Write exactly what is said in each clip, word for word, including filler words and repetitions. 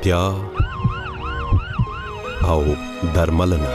روغتیا او درملنه.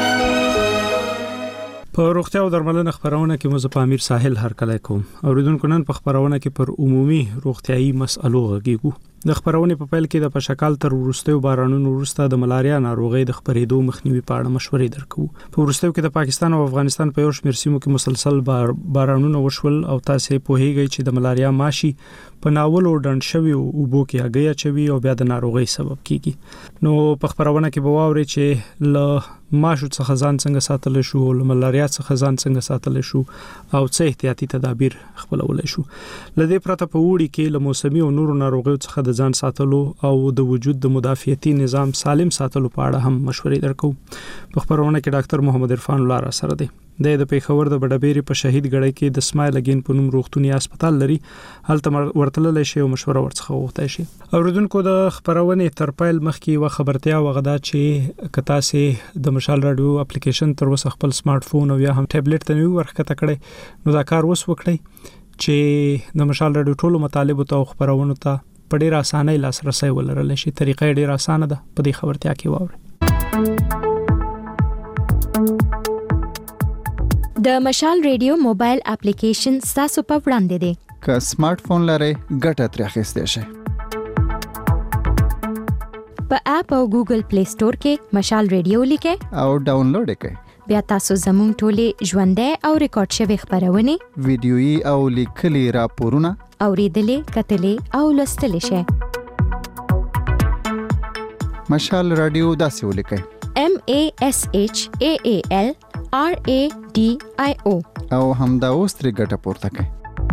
په روغتیا او درملنه خبرونه کې مزه پامیر ساحل هرکلی کوم. اوریدونکو نن په خبرونه کې پر عمومي روغتيایي مسئلو غږیږو. د خبرونه په پیل کې د پشکال تر ورستیو بارانونو وروسته د ملاریا ناروغي د خبرېدو مخنیوي په اړه مشورې درکو. په ورستیو کې د پاکستان او افغانستان په یو شمېر سیمو کې مسلسل بار بارانونه وشول او تاسو په هیګي چې د ملاریا ماشي په ناول او ډنډ شوی او بو کې هغه چوي او بیا د ناروغي سبب کیږي. نو په خبرونه کې به واوري چې ل ماشو څخه ځان څنګه ساتل شو او ملاریا څخه ځان څنګه ساتل شو او څه احتیاطي تدابیر خپلول شو. لدې پرته په وړي کې له موسمي او نورو ناروغیو څخه د ځان ساتلو او د وجود د مدافعتي نظام سالم ساتلو په اړه هم مشورې درکو. په خبرونه کې ډاکټر محمد عرفان الله را سره دی. د پیښور د بډبېری په شهید غړی کې د سمایل اگین په نوم روغتونی هسپتال لري. هلته ورتلل شي او مشوره ورڅخه وغوښتای شي. اوریدونکو د خبرونه تر پیل مخکې و خبرتیا وغدا چې کتا سه د مشال رادیو اپلیکیشن تر وسه خپل سمارټ فون او یا هم ټابلیټ ته نوی ورخته کړي نو دا کار وس وکړي چې د مشال رادیو ټولو مطالب او خبرونه ته په ډیر اسانه لاسرسي ولرل شي. طریقې ډیر اسانه ده. په دې خبرتیا کې واوري. د مشال ریډیو موبایل اپلیکیشن تاسو په وړاندې دی. که سمارټ فون لرئ ګټه ترې اخیستئ شئ. په اپ او ګوګل پلی سٹور کې مشال ریډیو لیکئ او ډاونلوډ کړئ. بیا تاسو زموږ ټولې ژوندۍ او ریکارډ شوی خبرونه ویډیويي او لیکلي راپورونه اوریدلې کتلې او لوستلې شئ. مشال رادیو داسې ولیکئ: M A S H A A L R A D I O او همدا اوس ترې ګټه پورته کړئ.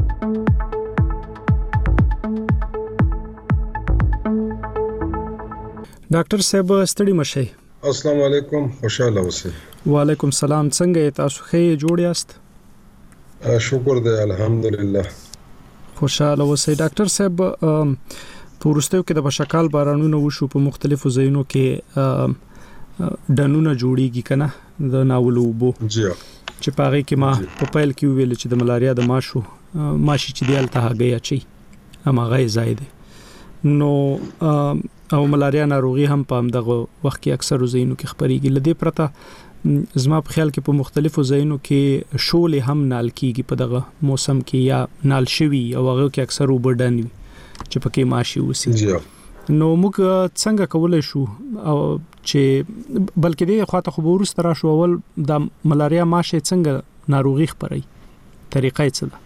ډاکټر صاحب ستړي مشئ. السلام علیکم، خوشاله اوسئ. وعلیکم السلام. څنګه تاسو ښه جوړ یاست؟ شکر دی الحمدلله. خوشاله اوسئ. ډاکټر صاحب په ورستیو کې د بشکال بارانونو وشو په مختلفو ځایونو کې دنونه جوړیږي کنه د ناولو بو جی چې پاره کې ما په پیل کې ویل چې د ملاریا د ماشو ماشي چې دیالته هغه اچي اما غي زائد نو او ملاریا ناروغي هم په دغه وخت کې اکثر زینو کې خبريږي. لدې پرته زما په خیال کې په مختلفو زینو کې شولې هم نال کیږي په دغه موسم کې یا نال شوی او هغه کې اکثر وبډن وي چې پکې ماشي وسی. جی نو موږ څنګه کولای شو او چې بلکې دې خواته خو ورسته را شو اول د ملاریا ماشه څنګه ناروغي خبري طریقې څه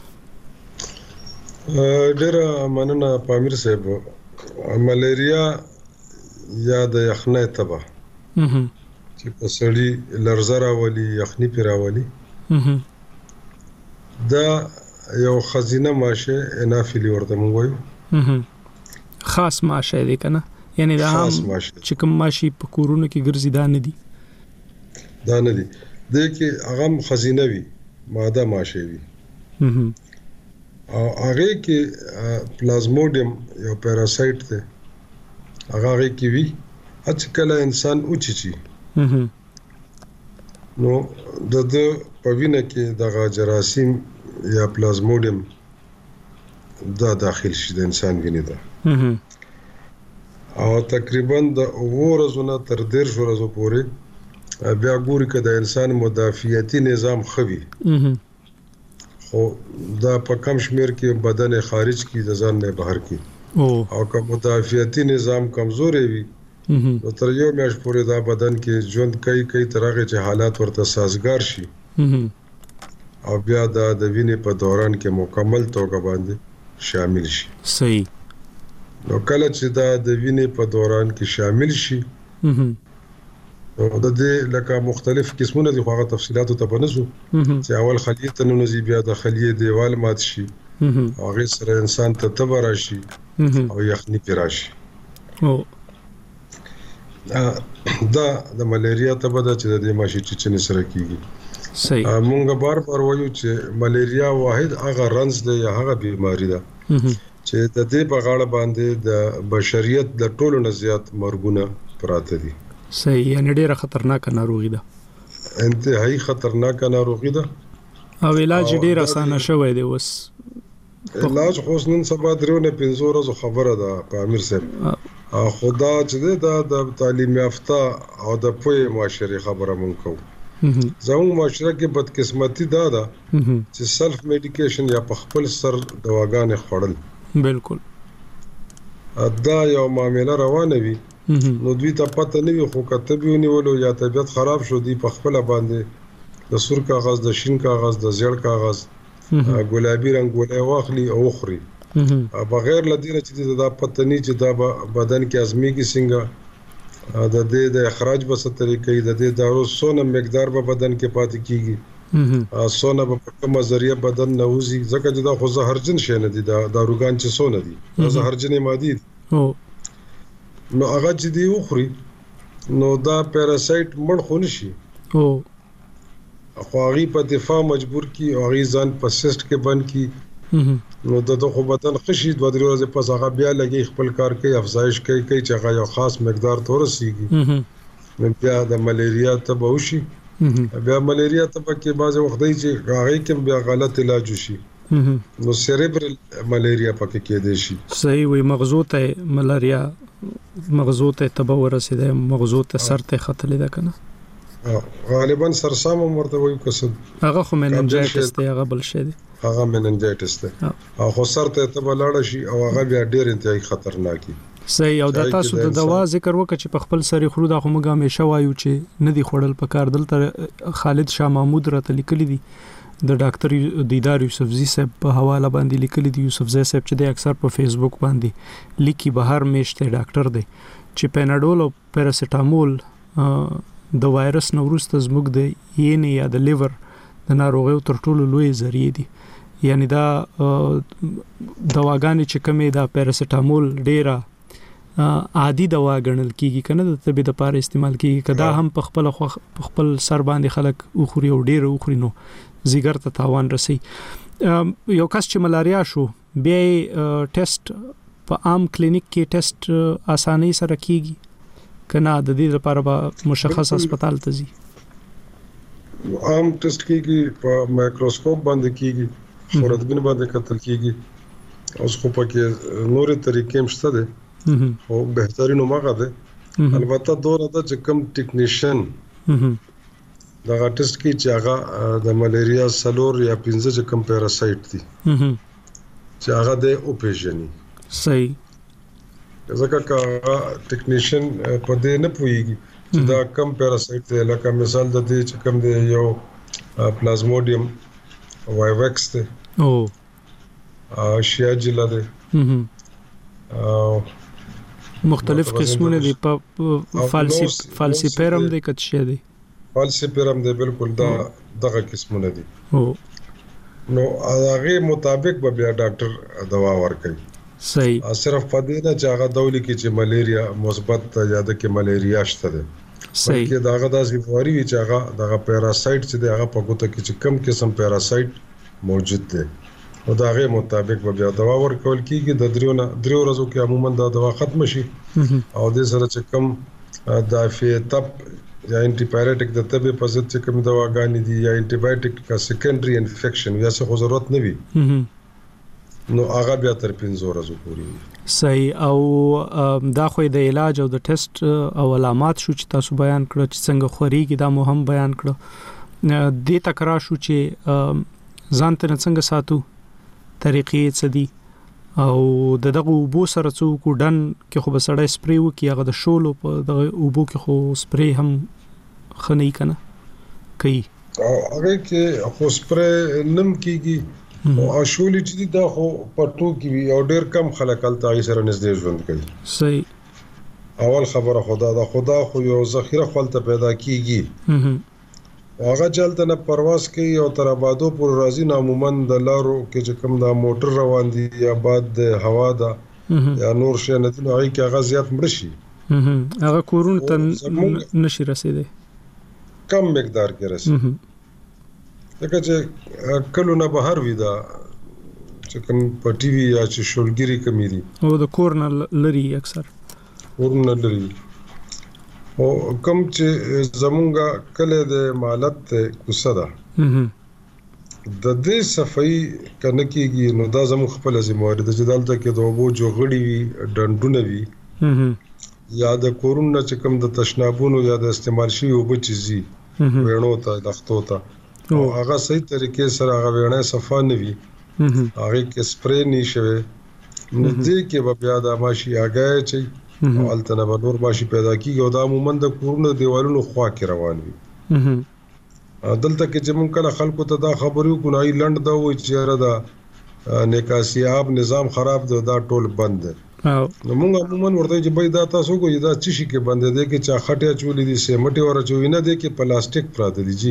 ده؟ ډېر مننه پامیر صاحب. ملاریا یا د یخنۍ تبه چې په سړی لرزه راولي، یخني پې راولي، دا یو خزینه ماشه انافیلی ورته موږ وایو. خاص ماشه دی کنه، یعنی دا هم چې کوم ماشي په کورونو کې ګرځي دا نه دي دا نه دي د کې هغه خزینه وي ماده ماشه وي او هغه کې پلازموډیم یو پیراسایت دی هغه هغه کې وي چې کله انسان اوچي نو د د پوینه کې د جراثیم یا پلازموډیم دا داخل شي د انسان وینې ده او تقریبا د ورځونه تر ډیر شو ورځو پورې بیا ګوري چې د انسان مدافعتي نظام خوي خو دا په کم شمیر کې بدن خارج کی د ځان نه بهر کی او که مدافعتي نظام کمزوري وي نو تر یو میاشت پورې دا بدن کې ژوند کوي کوي ترغه چې حالات ورته سازگار شي او بیا دا د وینې په دوران کې مکمل توګه باندې شامل شي. صحیح. نو کله چې دا د وینې په دوران کې شامل شي نو د دې لکه مختلف قسمونه دي خو هغه تفصیلاتو ته بنځو چې اول خلیه ته نوځي بیا د خلیه دیوال مات شي او هغه سره انسان ته تبه راشي او یخني پې راشي. دا د ملیریا تبه ده چې د دې ماشي چچنې سره کیږي. صحیح. مونږ بار بار وایو چې ملیریا واحد هغه رنځ دی یا هغه بیماری ده چې د دې په غاړه باندې د بشریت د ټولو نه زیات مرګونه پراته دي. صحیح. یعنی ډیره خطرناک ناروغي ده. انتهایی خطرناک ناروغي ده او علاج ډیر اسانه شوی دی. اوس علاج خو نن سبا درونه پنځه ورځې خبره ده په امیر صاحب خدا چې دا د تعلیم یافته او د پوهې معاشري خبره مونږ کوو زموږ معاشره کې بدقسمتي دا ده چې سلف میډیکیشن یا په خپل سر دواګانې خوړل بالکل دا یو معامله روانه وي نو دوی ته پته نه وي خو کته به ونیولو یا طبیعت خراب شو دی په خپل باندې د سور کاغذ د شین کاغذ د زیړ کاغذ ګلابي رنگ ولې واخلي او خوري بغیر لدینه چې دا پته نه چې دا بدن کې ازمي کې څنګه د دې د اخراج په ست طریقې د دې دارو سونه مقدار په بدن کې پاتې کیږي سونه په کومه ذریعہ بدن نه وځي ځکه چې دا خو زهرجن شي نه دي دا داروګان چې سونه دي زهرجن مادي دي نو هغه چې دی وخوري نو دا پیراسایت مړ خو نشي او خو هغه په دفاع مجبور کی او هغه ځان په سیست کې بند کی نو د خو بدن خشي دوه درې ورځې پس هغه بیا لګي خپل کار کوي افزایش کوي کوي چې هغه یو خاص مقدار ته ورسیږي نو بیا د ملیریا ته به وشي بیا ملیریا ته به کې بعض وخت دی چې هغه کې بیا غلط علاج وشي نو سیریبرل ملیریا پکې کېدې شي صحیح وي مغزو ته ملیریا مغزو ته تبه ورسېده مغزو ته سر ته خطلې ده کنه غالبا سرسام مرته وي کسب هغه خو مننجایټس ته هغه بل شي دي هغه مننجایټس ته او خو سر ته تبه لاړ شي او هغه بیا ډیر انتهایی خطرناکي صحیح او د تاسو د دوا ذکر وکړه چې په خپل سری خرو دا خو موږ همیشه وایو چې نه دی خړل پکار دلته خالد شاه محمود راته لیکلی دي د ډاکټر دیدار یوسفزی صاحب په حواله باندې لیکلی دي یوسفزی صاحب چې د اکثر په فیسبوک باندې لیکي بهر میشته ډاکټر دی چې پیناډول او پیراسټامول د وایرس نورسته زموږ د یې نه یا د لیور د ناروغیو تر ټولو لوی ذریعہ دي یعنی دا دواګانې چې کومه دا پیراسټامول ډیره عادي دوا ګڼل کیږي کنه د طبي د لپاره استعمال کیږي کدا هم په خپل خپل سر باندې خلک اوخوري او ډیر اوخوري نو زیګر ته تاوان رسي یو کس چې ملاریا شو بیا ټیسټ په عام کلینیک کې ټیسټ اساني سره کیږي کنه د دې لپاره به مشخص هسپتال ته ځي عام ټیسټ کیږي په مایکروسکوپ باندې کیږي خورتبین باندې کتل کیږي اوس خو پکې نورې طریقې مشته ده او بهترین موګه ده البته دوره د چکم ټیکنیشن دا ټیسټ کی چې هغه د ملیریا سلور یا پنځه چکم پیراسایت دي چې هغه د اوپیژني صحیح ځکه کا ټیکنیشن په دې نه پويږي چې دا کم پیراسایت دی لکه مثال د دې چې کم دی یو پلازموډیم وایوکس دی او شیاجلا دی او مختلف قسمونه دي په فالسی فالسیپرم دی کټ شه دی فالسیپرم دی بالکل دا دغه قسمونه دي نو هغه مطابق به بیا ډاکټر دوا ورکوي صحیح صرف پدې نه چې هغه دولي کې چې ملیریا مثبت یا د کې ملیریا شته ده صحیح کې داغه داسې فوري چې هغه دغه پیراسایت چې هغه په ګوته کې چې کم قسم پیراسایت موجود ده او داغه مطابق به بیا دوا ورکول کیږي د دریو نه دریو ورځو کې عموما دا دوا ختم شي او د سره چې کم دافع تپ یا انټي پایریټک د تبه په ضد چې کم دواګانې دي یا انټي بایوټیک کا سیکنډري انفیکشن یا څه خو ضرورت نه وي نو هغه بیا تر پنځه ورځې پورې صحیح او دا خو د علاج او د ټیسټ او علامات شو چې تاسو بیان کړو چې څنګه خوريږي دا مهم بیان کړو د تکرار شو چې ځان ته څنګه ساتو طریقې څه دي او د دغه وبو سره څوک ډن کې خو بسړی سپری وکي هغه د شولو په دغه وبو کې خو سپری هم خنۍ کنه کوي او هغه کې خو سپری نم کیږي او شولې چې دا خو پټو کې او ډېر کم خلک الته یې سره نږدې ژوند کوي صحیح اول خبره خدا دا خدا خو یو ذخیره خپل پیدا کیږي هغه چلته نه پرواز کوي او تر آبادو پر راځي نو عموما د لارو کې چې کوم دا موټر روان دي یا باد د هوا دا یا نور شي نه دي هغه کې هغه زیات مړ شي هغه کورون ته نشي رسیدي کم مقدار کې رسي لکه چې کلو نه بهر وي دا چې کوم په ټي وي یا چې شولګيري کمی دي او د کورن لري اکثر کورن لري او کوم چې زمونږه کله د مالت ته کوسه ده د دې صفای کنه کېږي نو دا زموږ خپل ذمہواری ده چې دلته کې د وبو جوړړی وي ډنډونه وي یا د کورونه چې کوم د تشنابونو یا د استعمال شي او بچزي وینو ته لختو ته او هغه صحیح طریقې سره هغه وینه صفا نه وي هغه کې سپری نشوي نو دې کې به بیا د ماشي هغه چې او التنه به نور ماشي پیدا کیږي او دا عموما د کورونو دیوالونو خوا کې روان وي دلته کې چې مونږ کله خلکو ته دا خبرو کو نه لند دا و چې را دا نکاسي آب نظام خراب دی دا ټول بند دی نو موږ عموما ورته چې بای دا تاسو کو دا چی شي کې بند دی کې چا خټیا چولې دي سیمټي ور چوي نه دی کې پلاستیک پراته دي جی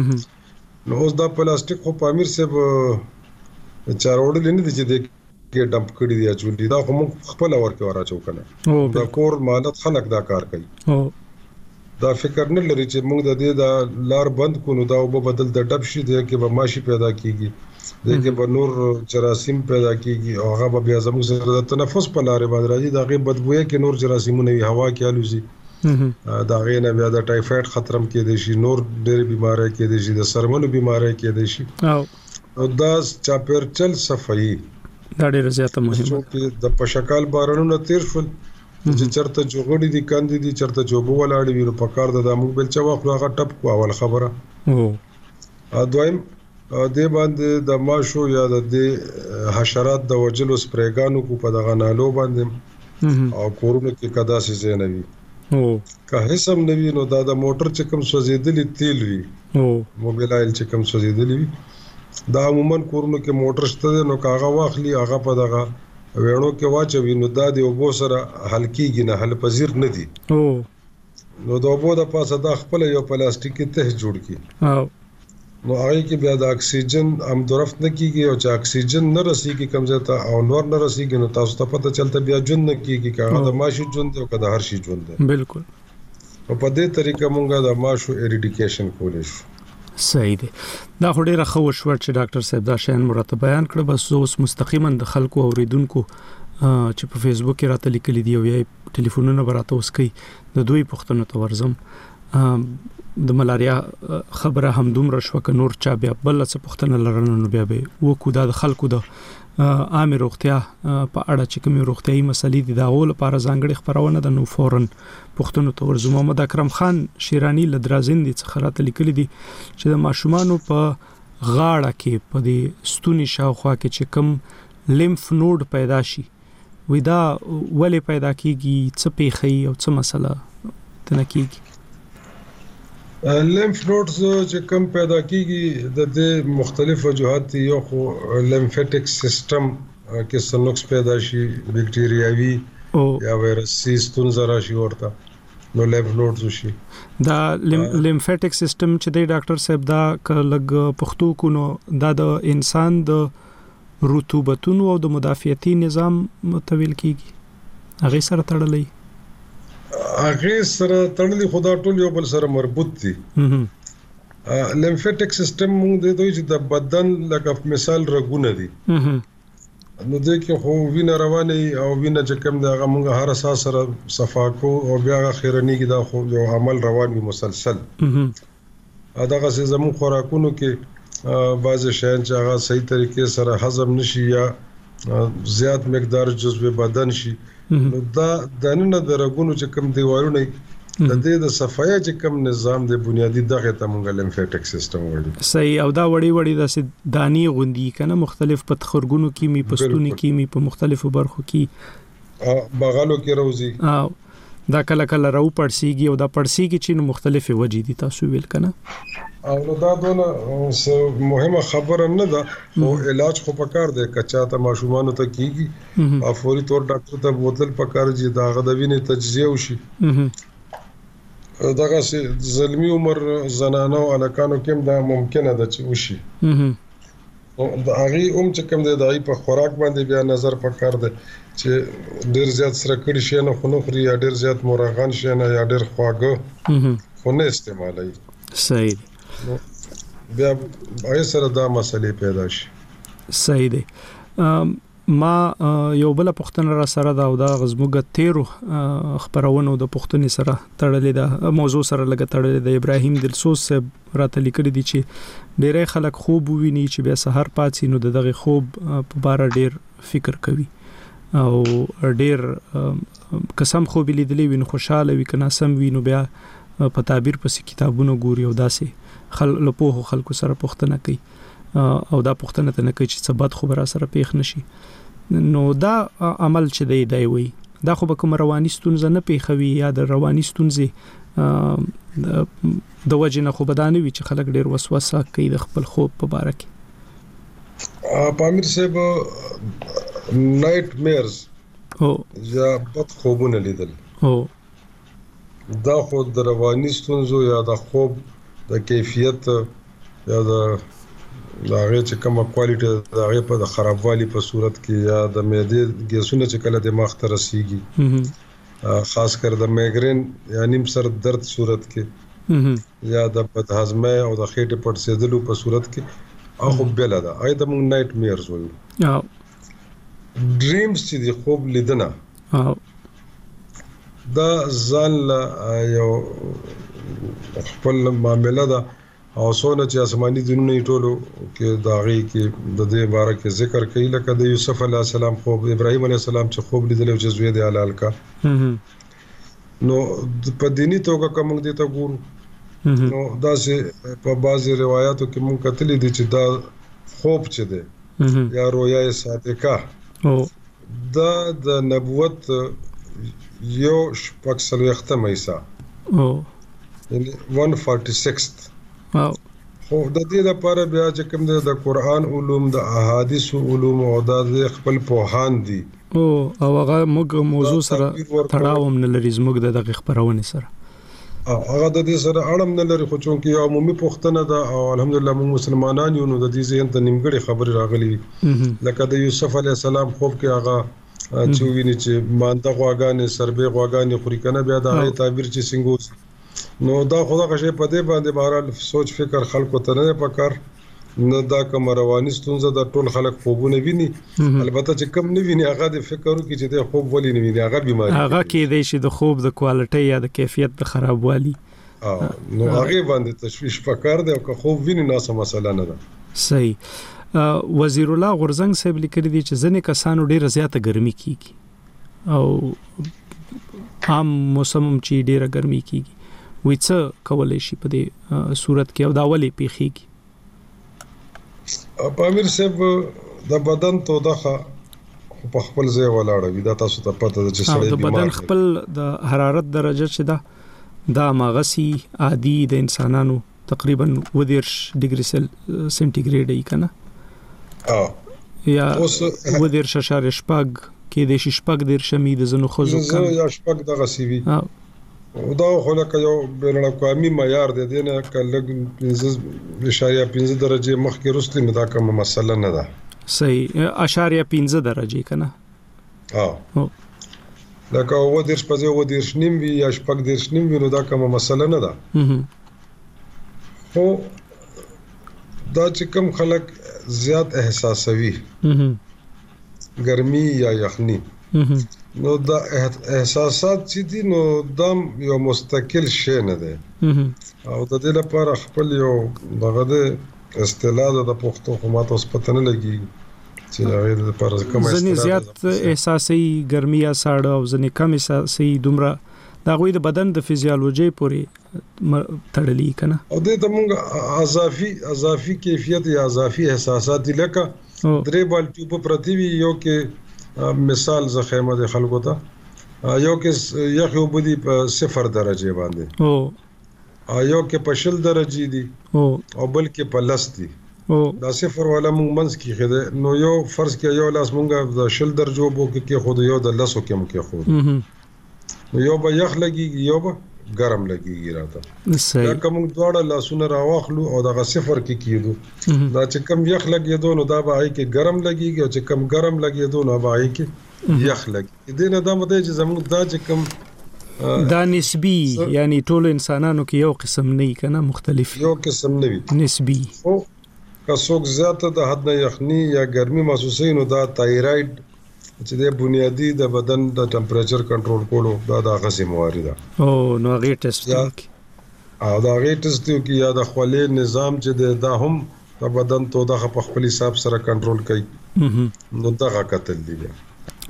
نو اوس دا پلاستیک خو پامیر سے چاروړل نه دي چې د کې ډمپ کړی دی چولې دا خو موږ خپل ور کې ورا چو کنه دا کور مالت خلک دا کار کوي دا فکر نه لري چې موږ د دې دا لار بند کو نو دا وب بدل د ډب شي دی کې به ماشي پیدا کیږي دغه به نور جراثیم پیدا کیږي او هغه بیا زموږ سره د تنفس په لارې باندې راځي دا غي بدبوې کې نور جراثیمونه وي هوا کې الوزي دا غي نه بیا د ټایفاید خطرم کې دي شي نور ډېر بیماری کې دي شي د سرمنو بیماری کې دي شي او دا چاپیرچل صفائی دا ډېر زیاته مهمه چې د پشکال بارانونو تیر شول چې چرته جوړې دي کاندې دي چرته جوبو ولاړې وي په کار د دمو بل چا واخلو هغه ټپ کو اول خبره او دویم د باندې د ماشو یا د حشرات د وجلو سپریګانو کو په دغه نالو باندې او کورونو کې کدا سي زینوي او که هیڅ هم نوي نو دا د موټر چې کوم سوځیدلې تیل وي او موبایل چې کوم سوځیدلې وي دا عموما کورونو کې موټر شته نو کاغه واخلي هغه په دغه وینو کې واچوي نو دا دی وبو سره هلکیږي نه حل پذیر نه دي او نو دا وبو د پاسه د خپل یو پلاستیکي ته جوړ کی او نو هغه کې بیا د اکسیجن هم درفت نه کیږي او چې اکسیجن نه رسیږي کوم ځای ته او نور نه رسیږي نو تاسو ته پته چلته بیا جون نه کیږي کاغه د ماشي جون دی او کدا هر شي جون دی بالکل او په دې طریقه مونږه د ماشو اریډیکیشن کولای شو صحیح دی دا خو ډیره خو شو چې ډاکټر صاحب دا شین مرتب بیان کړ بس اوس مستقیما د خلکو اوریدونکو چې په فیسبوک کې راته لیکلي دی او یا ټلیفونونه براته اوس کوي د دوی پښتنو ته ورزم د ملاریا خبره هم دومره شو ک نور چا بیا بل څه پښتنه لرنه بیا به وکړو د خلکو د عام روغتیا په اړه چې کوم روغتيایي مسلې دي دا غول لپاره ځانګړي خبرونه د نو فورن پښتنو ته ورزو محمد اکرم خان شیرانی لدرازندې څخه راته لیکلي دي چې د ماشومانو په غاړه کې په دې ستوني شاوخوا کې چې کوم لیمف نود پیدا شي وې دا ولې پیدا کیږي څه پیخي او څه مسله تنه کیږي لیمف نودز چې کوم پیدا کیږي د دې مختلف وجوهات یو خو لیمفیټک سیستم کې سنوکس پیدا شي بکټیریاوي یا وایرسي ستونزه راشي ورته نو لیمف نودز شي دا لیمفیټک سیستم چې د ډاکټر صاحب دا لګ پښتو کو نو دا د انسان د رطوبتونو او د مدافعتي نظام متویل کیږي هغه سره تړلې هغه سره تړلې خدا ټول یو بل سره مربوط دي لیمفیټک سیستم موږ د دوی چې د بدن لکه مثال رګونه دي نو د کې خو وینه روانه او وینه چې کوم دغه موږ هر اساس سره صفا کو او بیا خیرنی کې دا خو یو عمل روان وي مسلسل دغه څه زمو خوراکونو کې بعض شیان چې هغه صحیح طریقې سره هضم نشي یا زیات مقدار جزو بدن شي نو دا د نن د رګونو چې کوم دیوالونه د دې د صفایا چې کوم نظام د بنیادی دغه ته مونږ لیمفیټک سیستم وایي صحیح او دا وړي وړي د دانی غوندي کنه مختلف پتخرګونو کې می پستونی کې می په مختلفو برخو کې بغالو کې روزي او دا کله کله راو پړسیږي او دا پړسیږي چې مختلفه وجې دي تاسو ویل کنه او نو دا دونه مهمه خبره نه ده او علاج خو پکار دی کچا ته ماشومان ته کیږي او فوري تور ډاکټر ته بوتل پکار دي دا غدوینه تجزیه وشي دغه زلمی عمر زنانو الکانو کې دا ممکنه ده چې وشي او دا هغه هم چې کوم دی دای په خوراک باندې بیا نظر پکار دی چې ډیر زیات سره کړي شي نه خو نو خري یا ډیر زیات مرغان شي نه یا ډیر خواږه خو نه استعمالي صحیح بیا هغه سره دا مسلې پیدا شي صحیح دی ما یو بل پښتنه را سره دا او دا غزموګه تیرو خبرونه د پښتنې سره تړلې ده موضوع سره لګ تړلې ده ابراهیم دلسوز صاحب راته لیکلي دي چې ډېرې خلک خوب وویني چې بیا سحر پاتې نو دغه خوب په بار ډېر فکر کوي او ډیر قسم خو بلی دلی وین خوشاله وی کنا سم وینو بیا په تعبیر پس کتابونو ګوري او داسې خل لپوه خلکو سره پوښتنه کوي او دا پوښتنه ته نه کوي چې ثبات خبره سره پیښ نشي. نو دا عمل چې دی دی وي دا خو به کوم رواني ستونزه نه پیښوي یا د رواني ستونزې د وجه نه خو بدانه وي چې خلک ډیر وسوسه کوي د خپل خوب په باره کې. پامیر صاحب نایټ میرز او یا بد خوبونه لیدل او دا خو د رواني ستونزو یا د خوب د کیفیت یا د هغه چې کومه کوالټي د هغه په خرابوالي په صورت کې یا د معدې ګیسونه چې کله دماغ ته رسیږي خاص کر د مایګرین یا نیم سر درد صورت کې یا د بدهضمه او د خېټې پټ سیدلو په صورت کې اخو بل دا اې د مون نایټ میرز وایو او ډریمز چې د خوب لیدنه او دا ځان یو خپل معاملې ده او سونه چې آسماني دنونه ټولو کې داغي کې د دې باره کې ذکر کوي لکه د یوسف علی السلام خوب ابراهیم علی السلام چې خوب لیدل او جزوی دی حلال کا نو په دینی توګه کوم دي ته ګورو نو دا چې په بعضي روایتو کې مونږ کتلې دي چې دا خوب چې دی یا رویا صادقه او دا د نبوت یو شپږ سلويختم ایسا او یعنی one forty-six او خو د دې لپاره بیا چې کوم د قرآن علوم د احادیث علوم او د خپل پوهان دي او هغه موږ موضوع سره تړاو نه لري زموږ د دغه خبرونه سره هغه د دې سره اړم نه لري خو چونکې عمومي پوښتنه ده او الحمدلله موږ مسلمانان یو نو د دې ذهن ته نیمګړي خبرې راغلي لکه د یوسف علی السلام خوب کې هغه چې ویني چې مانده غواګانې سربې غواګانې خوري کنه بیا د هغه تعبیر چې څنګه نو دا خدا غشې په دې باندې بهرحال سوچ فکر خلکو ته نه پکار نه دا کوم رواني ستونزه د ټول خلک خوبونه ویني البته چې کم نه ویني هغه د فکرو کې چې د خوب ولې نه ویني هغه بیماری هغه کې د شي د خوب د کوالټي یا د کیفیت د خرابوالي نو هغه باندې تشویش پکار دی او که خوب ویني نه سم مسله نه ده. صحیح. وزیر الله غورزنګ صاحب لیکلي دي چې ځنې کسانو ډیره زیاته ګرمي کیږي او عام موسم چې ډیره ګرمي کیږي وې څه کولای شي په دې صورت کې او دا ولې پیخيږي؟ پامیر صاحب د بدن تودخه په خپل ځای ولاړه وي دا تاسو ته پته ده چې سړی بیمار دی. د بدن خپل د حرارت درجه چې دا دا ماغسي عادي د انسانانو تقریبا ودیرش ډیګري سنټیګریډ ای کنه اه یا ودیرش اشاره شپږ کې د شپږ دیر شمې د زنو خوځو کنه یا شپږ دغه سی وی دا خو لکه یو بین الاقوامي معیار دی دنه کله پنځه درجه مخکې رسټي نه دا کومه مسله نه ده. صحیح اشاریه پنځه درجه کنه اه لکه و درش په ځای و درش نیم وی یا شپږ درش نیم وی نو دا کومه مسله نه ده. خو دا چې کوم خلک زیات احساسوي ګرمي یا یخني نو دا احساسات چې دي نو دا یو مستقل شی نه دی او د دې لپاره خپل یو دغه د استعلاء د پښتو حکومت اوس پته نه لګي چې هغه د لپاره کوم استعلاء ځنې زیات احساسي ګرمي یا ساړه او ځنې کم احساسي دومره دا غوي د بدن د فزیولوژي پورې تړلې کنه او دې ته موږ اضافي اضافي کیفیت یا اضافي احساسات دي لکه درې بال ټیوب پرتی وی یو کې مثال زخمه د خلکو ته یو کې یخ یو بدی په صفر درجه باندې او یو کې په شل درجه دي او او بل کې په لس دي او دا صفر ولا موږ منځ کې خده نو یو فرض کې یو لاس موږ د شل درجه بو کې خود یو د لسو کې موږ خود نو یو به یخ لګي یو به ګرم لګي راته صحیح دا کوم دواړه لاسونه راواخلو او دغه صفر کې کیدو دا چې کم یخ لګي دو نو دا به آی کې ګرم لګي او چې کم ګرم لګي دو نو به آی کې یخ لګي دې نه دا مده چې زموږ دا چې کم دا نسبی یعنی ټول انسانانو کې یو قسم نه کنه مختلف یو قسم نه وي نسبی او که څوک زیاته د حد نه یخني یا ګرمي محسوسوي نو دا تایراید چې د بنیادی د بدن د ټمپریچر کنټرول کولو دا د غسي موارد ده او نو هغه ټیسټ کوي او دا هغه ټیسټ کوي یا د خولې نظام چې دا هم د بدن تو د خپل حساب سره کنټرول کوي نو دا کتل دی.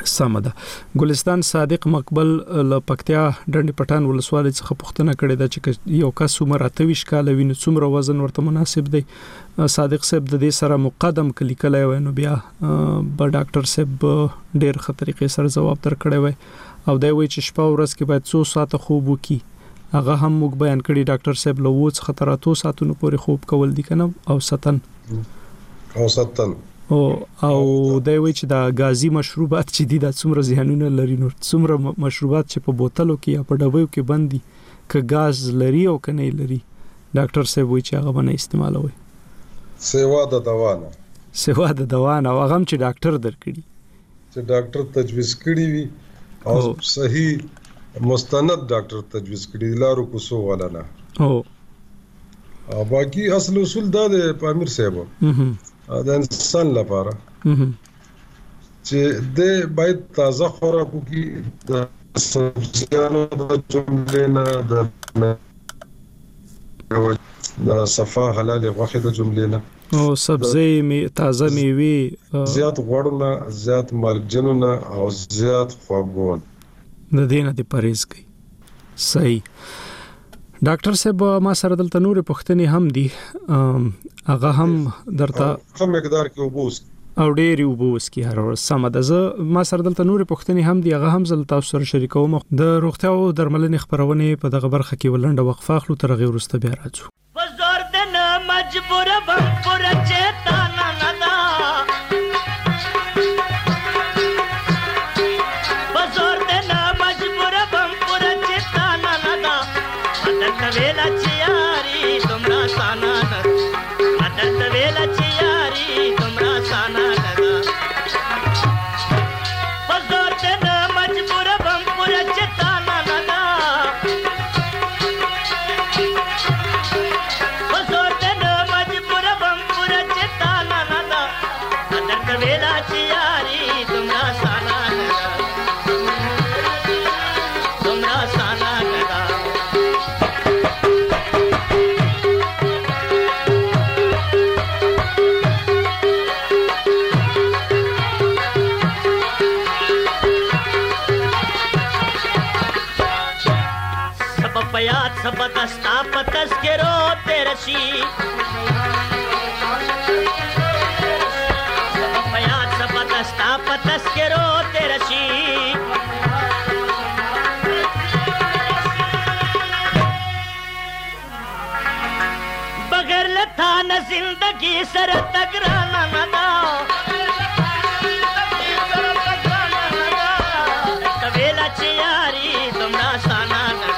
سم ده. ګلستان صادق مقبل له پکتیا ډنډ پټان ولسوالۍ څخه پوښتنه کړې ده چې یو کس عمر اتویش کال ویني څومره وزن ورته مناسب دی. صادق صاحب د دې سره مقدم کلی کله وای نو بیا په ډاکټر صاحب ډېر خطرې سره جواب تر کړی وای او دا وایي چې شپه ورځ کې باید څو ساعته خوب وکړي. هغه هم موږ بیان کړی ډاکټر صاحب له وڅ خطر اتو ساعتونو پورې خوب کول دي کنه او ستن او ستن او او دا وی چې دا غازی مشروبات چې دي د څومره ذهنونه لري نو څومره مشروبات چې په بوتلو کې یا په ډبیو کې بندي ک غاز لري او کنه لري ډاکټر صاحب وی چې هغه باندې استعمالوي سیوا د دوا نه سیوا د دوا نه او هغه چې ډاکټر درکړي چې ډاکټر تجویز کړی وي او صحیح مستند ډاکټر تجویز کړی لارو کوسو والا نه او او باقي اصل اصول دا د پامیر صاحب د انسان لپاره چې د باید تازه خوراک وکړي د سبزیانو د جملې نه د د صفا حلال غوښې د جملې نه او سبزی می تازه میوه زیات غوړ نه زیات مالګجن نه او زیات خواږه د دې نه د پرهیز کوي. صحیح ډاکټر صاحب ما سره دلته نور پوښتنې هم دي هغه هم درته هم مقدار کې وبوس او ډېری وبوس کې هر ورځ سم ده. زه ما سره دلته نور پوښتنې هم دي هغه هم زل تاسو سره شریکوم. د روغتیا او درملنې خبرونه په دغه برخه کې ولنډه وقفه اخلو تر غیر ورسته بیا راځو. بزور دن مجبور بم پر چتا نندا بزور دن مجبور بم پر چتا نندا مدد ویلا چیاری تمرا سانا مدد ویلا چیاری تمرا سانا بزور دن مجبور بم پر چتا نندا بزور دن مجبور بم پر چتا نندا مدد ویلا چیاری تمرا سانا تمرا سانا پیات سب دستا پتس کے روتے رشی پیات سب دستا پتس کے روتے رشی بغیر لتا نہ زندگی سر تگرانا نہ دا کبیلا چیاری تمرا سانا نہ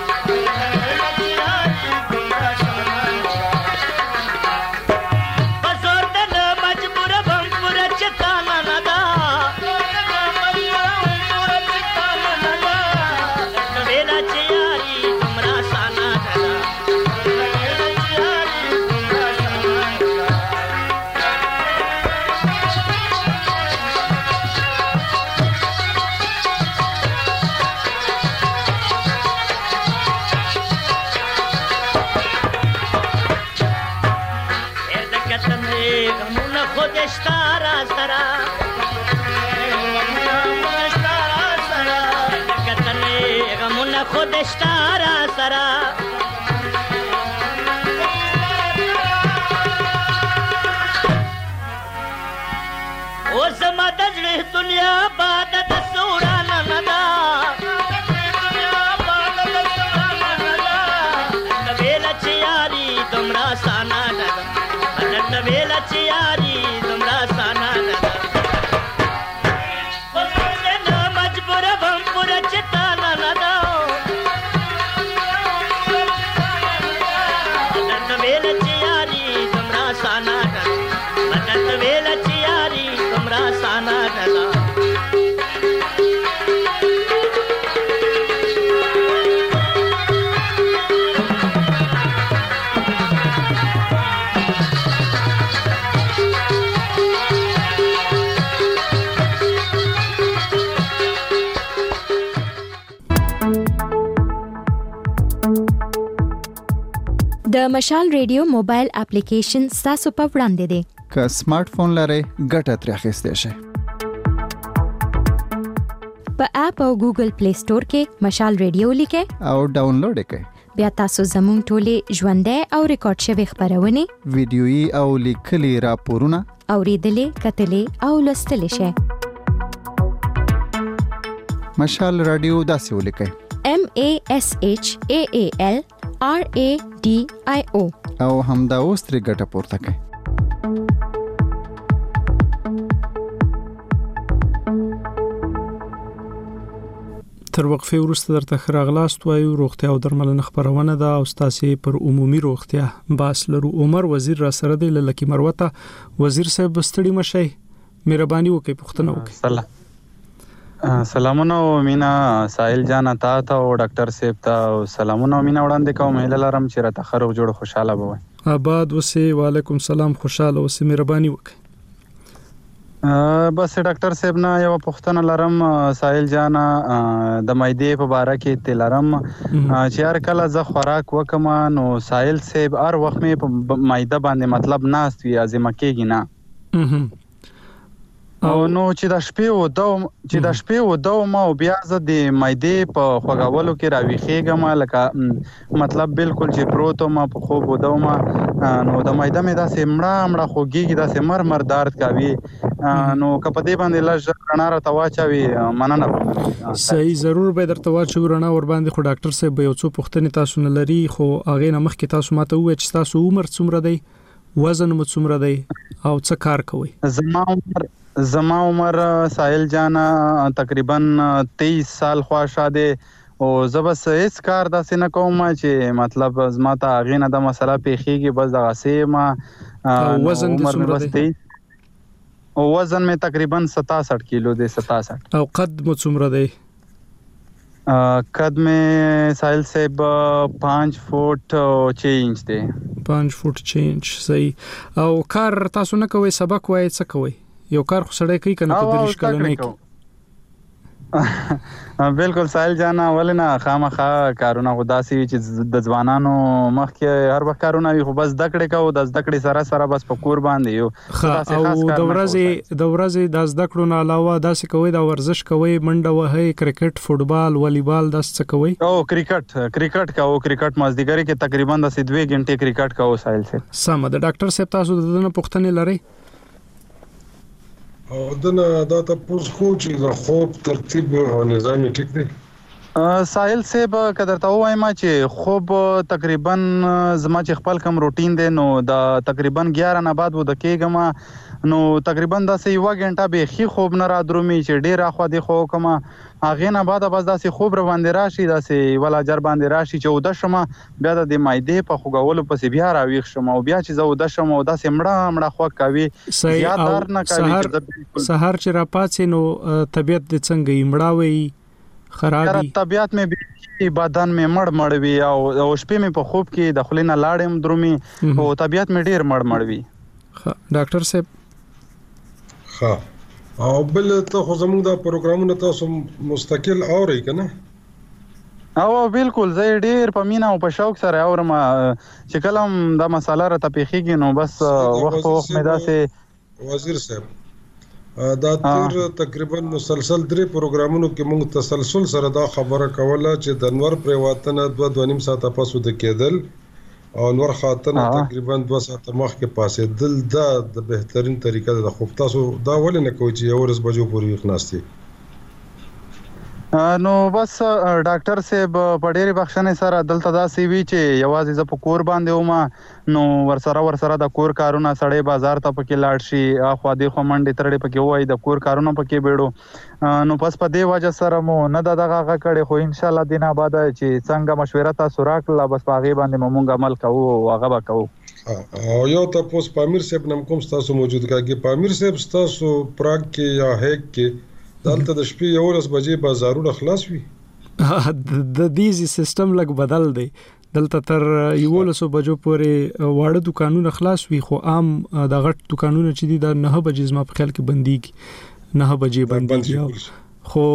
خود اشتارا سرا او زما دجله دنیا باد د سورا نندا دنیا باد د سورا نندا کبیل چیاری تمرا سانا ندا کبیل چیاری تمرا سانا ندا مجبور بم پور چتا ندا د مشال ریډیو موبایل اپلیکیشن تاسو په وړاندې دی. که سمارټ فون لرئ ګټه ترې اخیستی شئ. په اپ او ګوګل پلی سٹور کې مشال ریډیو لیکه او ډاونلوډ کړئ. بیا تاسو زموږ ټولې ژوندۍ او ریکارډ شوی خبرونه ویډیويي او لیکلي راپورونه اوریدلې کتلې او لوستلې شئ. مشال رادیو داسې ولیکئ: M A S H A A L R A D I O او همدا اوس ترې ګټه پورته کړئ. تر وقفه وروسته درته خراغلاست وایو. روغتیا او درملنه خبرونه ده او تاسو پر عمومي روغتیا باس لرو. عمر وزیر را سره دی لکه مروته. وزیر صاحب ستړي مشي، مهرباني وکړئ پوښتنه وکړئ. سلام سلامونه مینا ساحل جان تا ته او ډاکټر صاحب ته سلامونه مینا وړاندې کوم. هله لرم چې را تخرج جوړ خوشاله بوي. آباد وسه. وعلیکم سلام. خوشاله اوسه، مهرباني وکړئ. بس ډاکټر صاحب نه یو پوښتنه لرم ساحل جان د مایدې په باره کې ته لرم چې هر کله زه خوراک وکم نو ساحل صاحب هر وخت مې په مایده باندې مطلب ناست وي ازمه کېږي نه او نو چې د شپې و دوم چې د شپې و دوم او بیا زه د مایدې په خوګاولو کې راويخېږم لکه مطلب بالکل چې پروت ما په خوب و دوم نو د مایده مې داسې مړه مړه خوږیږي داسې مرمر درد کوي نو کپدې باندې لږ رڼا را تواچوي مننه. صحیح، ضرور به درته واچو رڼا ور باندې. خو ډاکټر صاحب یو څو پوښتنې تاسو نه لري خو هغه نه مخکې تاسو ماته وایي چې تاسو عمر څومره دی، وزن مو څومره دی او څه کار کوئ؟ زما عمر زما عمر ساحل جان تقریبا تیئیس سال خواشه دی او زه بس هیڅ کار داسې نه کوم چې مطلب زما ته هغې نه د مسله پیښیږي بس دغسې ما وزن دې څومره دی؟ او وزن مې تقریبا ستاسठ کیلو دی. ستاسठ. او قد مو څومره دی؟ قد مې ساحل صاحب پانچ فوټ چھ انچ دی. پانچ فوټ چھ انچ. صحیح. او کار تاسو نه کوئ؟ سبق وایي څه کوئ؟ یو کار خو سړی کوي کنه په دریش کلنۍ کې؟ بالکل ساحل جان ولنه خامخا کارونه خو داسې وي چې د ځوانانو مخکې هر وخت کارونه وي خو بس زده کړې کوو د زده کړې سره سره بس په کور باندې یو او د ورځې د ورځې د زده کړو نه علاوه داسې کوئ د ورزش کوئ منډه وهئ کرکټ فوټبال والیبال داسې څه کوئ؟ او کرکټ کرکټ کوو کرکټ مازدیګري کې تقریبا داسې دوه غنټې کرکټ کوو ساحل صاحب. سم ده. ډاکټر صاحب تاسو د دې پوښتنې لرئ؟ او دنه دا تاسو خو چې د خوب ترتیب او نظام ټیک دی؟ ساحل صاحب کدر ته وایم چې خوب تقریبا زما چې خپل کم روټین دی نو د تقریبا اګیاره نه بعد و د کېګم نو تقریبا داسې یو غنټه به خي خوب نه را درومي چې ډیر اخو دی خو کوم هغه نه بعد بس داسې خوب را باندې راشي داسې ولا جر باندې راشي چې ود شمه بیا د مایدې په خوګولو پسې بیا راويخ شمه او بیا چې زه ود شمه او داسې مړه مړه خو کوي یادار نه کوي چې سحر چې را پاتې نو طبيعت د څنګه یمړاوي خرابي؟ طبيعت مې بدن مې مړ مړ وي او شپې مې په خوب کې د خلینه لاړم درومي او طبيعت مې ډیر مړ مړ وي. ډاکټر صاحب ها او بل ته خو زموږ د پروګرامونو تاسو مستقل اورئ کنه؟ او بالکل زه ډیر په مینا او په شوق سره اورم چې کلم دا مساله را تپیخیږي نو بس وخت وخت مې داسې. وزیر صاحب دا تیر تقریبا مسلسل درې پروګرامونو کې موږ تسلسل سره دا خبره کوله چې د انور پریواتنه دوه دوه نیم ساعته پسو د کېدل او انور خاطر تقریبا دوه ساعته مخکې پاسې دل دا د بهترین طریقه ده. خو تاسو دا ولې نه کوئ چې یو ورځ بجو پورې وښناستي؟ نو بس ډاکټر صاحب په ډېرې بخښنې سره دلته داسې وي چې یوازې زه په کور باندې وم نو ورسره ورسره د کور کارونه سړی بازار ته پکې لاړ شي اخوا دېخوا منډې ترړې پکې ووایي د کور کارونه پکې بیړو نو پس په دې وجه سره مو نه د دغه هغه کړې خو انشاءالله دې نه بعده چې څنګه مشوره تاسو راکړله بس په هغې باندې مو مونږ عمل کوو او هغه به کوو. او یو تاسو پامیر صاحب نم کوم تاسو موجود کاږي پامیر صاحب تاسو پراګ کې یا هیک کې دلته د شپې یو ورځ بجې بازارونه خلاص وي؟ د دې سیستم لګ بدل دی. دلته تر یو لسو بجو پورې واړه دکانونه خلاص وي خو عام د غټ دکانونه چې دي د نه بجې زما په خیال کې بنديږي. نه بجې بنديږي خو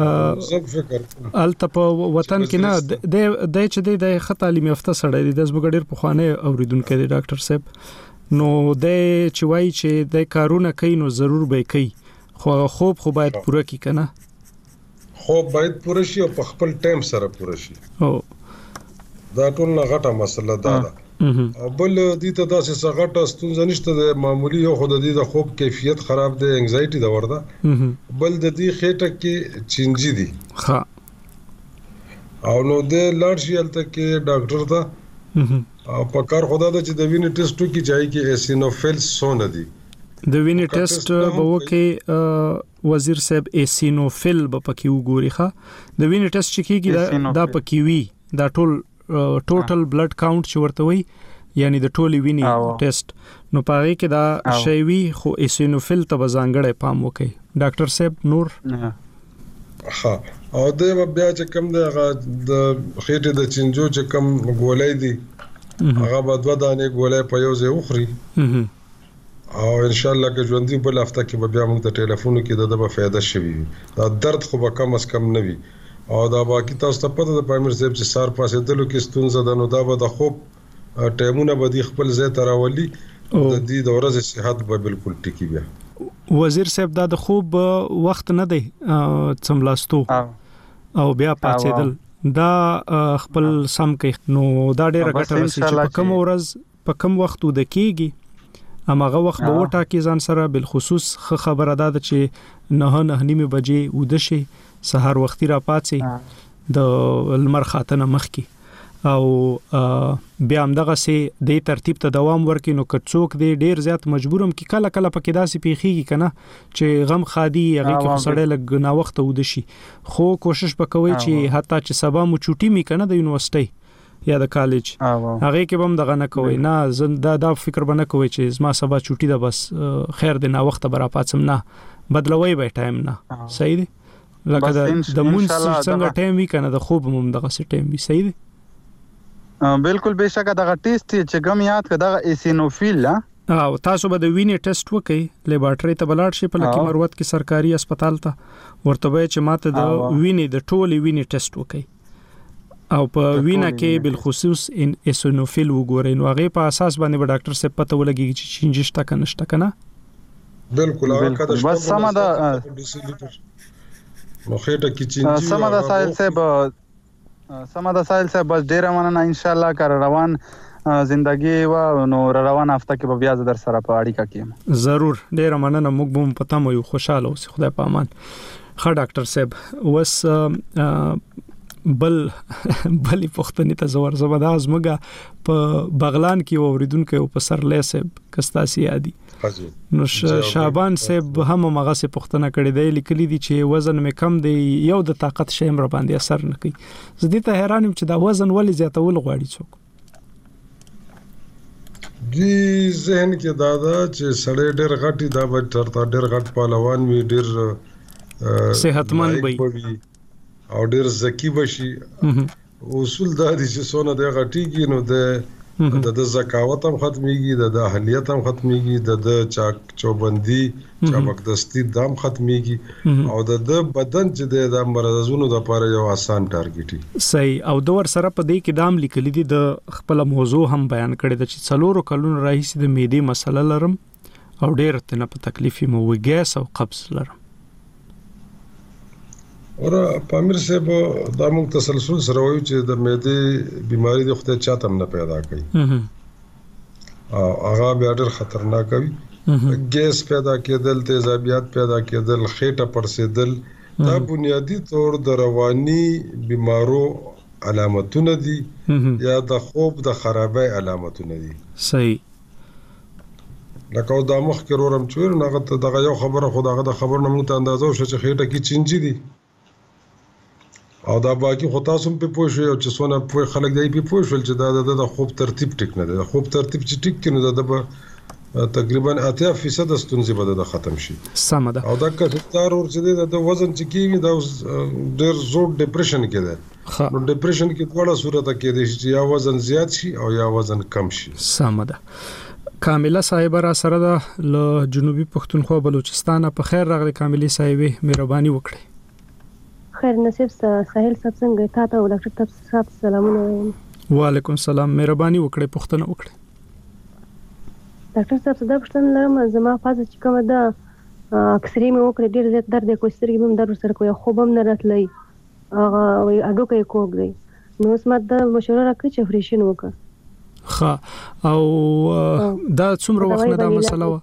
الته په وطن کې نه د د چې د خط تعلیم یافته سړی دی د زبګډیر په خوانه اوریدونکو دی ډاکټر صاحب نو د چوي چې د کارونه کوي نو ضرور به کوي خو خوب خو باید پوره کی کنه. خوب باید پوره شي او په خپل ټایم سره پوره شي. او دا ټول نه غټه مسله ده. او بل دې ته داسې څه غټه ستونزه نشته د معمولی یو خو د دې د خوب کیفیت خراب دی، انګزایټي دا ورده. بل د دې خېټه کې چینجی دي. ها او نو د لارشیل ته کې ډاکټر ته او په کار خدا د چې د وینې ټیسټ کې چای کې اسینوفیلز سونه دي. د وینې ټیسټ به وکي وزیر صاحب اسینوفیل به پکې وګوري. ښه د وینې ټیسټ چې کیږي دا پکې وی دا ټول ټوټل بلډ کاونټ چې ورته وي یعنی د ټولي وینې ټیسټ نو پاره کې دا شی وی خو اسینوفیل ته بزانګړې پام وکي. ډاکټر صاحب نور ها او د بیا چې کم د خېټې د چینجو چې کم ګولای دي هغه به دوه دانې ګولای په یو ځای وخوري او ان شاء الله که ژوندۍ بل هفته کې به بیا موږ ته ټلیفون کې د به فایده شي. دا درد خو به کم از کم نه وي او دا باقي تاسو ته پته د پامیر صاحب چې سار پاسې دلو کې ستونزه ده نو دا به د خوب ټایمونه به د خپل ځای ته راولي د دې د ورځې صحت به بالکل ټیکی بیا. وزیر صاحب دا د خوب وخت نه دی څملاستو او بیا پاتېدل دا خپل سم کې نو دا ډیره ګټه رسي چې په کوم ورځ په کوم وخت د کېږي اماغه وخت به وټا کې ځان سره بل خصوص خبره ده چې نه نه نیمه بجې ود شي سحر وختي را پاتې د لمر خاطنه مخ کې او بیا هم دغه سي د ترتیب ته دوام ورکې نو کڅوک دی ډیر زیات مجبورم کې کله کله پکې داسې پیخيږي کنه چې غم خادي هغه کې سړی لګ نه وخت ود شي خو کوشش وکوي چې حتی چې سبا مو چوټي می کنه د یونیورسيټي یا د کالج هغه کې بم دغه نه کوي نه زنده دا فکر بنه کوي چې زما سبا چوټي ده بس خیر دی نه وخت برا پاتم نه بدلوي به ټایم نه صحیح دی لکه د مونږ څنګه ټایم وی کنه د خوب هم دغه سي ټایم وی صحیح دی. بالکل بهشکه دغه ټیسټ چې کوم یاد کړه دغه اسینوفیل او تاسو به د وینې ټیسټ وکړئ لیبارټری ته بلاړ شي په لکه مروت کې سرکاري هسپتال ته ورته به چې ماته د وینې د ټولي وینې ټیسټ وکړئ او په وینا کې بل خصوص ان اسینوفیل وګورئ نو هغه په اساس باندې به ډاکټر صاحب پته ولګي چې چینجش تا کنه شته کنه. بالکل هغه کده بس سم ده نو خېټه کې چینجی سم ده سایل صاحب سم ده سایل صاحب بس ډیر مننه ان شاء الله کار روان زندگی و نو روان هفته کې بیا در سره په اړیکه کې ضرور ډیر مننه موږ به پته مو خوشاله اوسې خدای په امان. ښه ډاکټر صاحب وس بل بلی پختنی ته زور زبدا ازمګه په بغلان کې اوریدونکو په سرلې صاحب کستاسي یادي نو شعبان صاحب هم مغه سه پختنه کړی دی لیکلي دي چې وزن مې کم دی یو د طاقت شیم را باندې اثر نه کوي. زه دې ته حیران یم چې دا وزن ولې زیاتول غواړي څوک دی ذهن کې دا دا چې سړی ډېر غټي دا به ترته ډېر غټ پهلوان وي ډېر صحتمند وي او ډېر ذکی بشي. اصول دا دي چې سونه د غټيږي نو د د زکاوت هم ختميږي د اهلیت هم ختميږي د چاک چوبندي چابکدستی دام ختميږي او د بدن چې د مرزونو د لپاره یو آسان ټارګټي صحیح. او دور سره په دې کې دام لیکل دي د خپل موضوع هم بیان کړی د چې څلورو کلونو راهیسې د معدې مسله لرم او ډېر تنه په تکلیفي مو وګیس او قبض لرم. اور پامیر صاحب دا موږ تسلسل سره وایو چې د معدې بيماري د خدای چاته نه پیدا کوي او هغه بیا ډېر خطرناک وي. ګیس پیدا کېدل تیزابیات پیدا کېدل خېټه پړسېدل دا بنیادی طور د رواني بيمارو علامتونه دي یا د خوب د خرابۍ علامتونه دي. صحیح. لکه دا مخ کې رورم چور نه غته دغه یو خبره خدای د خبر نه مونږ ته اندازو شو چې خېټه کې چینجی دي او دا باقي خو تاسو په پوه شو چې څونه په خلک دی په پوه شول چې دا د خوب ترتیب ټیک نه دی. د خوب ترتیب چې ټیک کینو دا به تقریبا اتیا فیصد ستونزې به د ختم شي. سم ده. او دا کثر ور چې د وزن چې کیږي دا ډېر زور ډیپریشن کې ده. نو ډیپریشن کې ډوړه صورت کې دي چې یا وزن زیات شي او یا وزن کم شي. سم ده. کامله صاحب را سره د جنوبي پښتونخوا بلوچستان په خیر راغلي. کامله صاحب مهرباني وکړئ. خیر نصیب ساحل صاحب څنګه تا ته ډاکټر صاحب سلامونه وایم. وعلیکم السلام. مهرباني وکړئ پښتنه وکړئ. ډاکټر صاحب دا پښتنه لرم زما فاز چې کومه ده اکسرې مې وکړې ډېر زیات درد یې کوي سترګې مې هم درد ورسره کوي خوب هم نه راتلی هغه وایي هډوکی یې کوږ دی نو اوس ما ته مشوره راکړې چې اپریشن وکړه ښه او دا څومره وخت نه دا مسله وه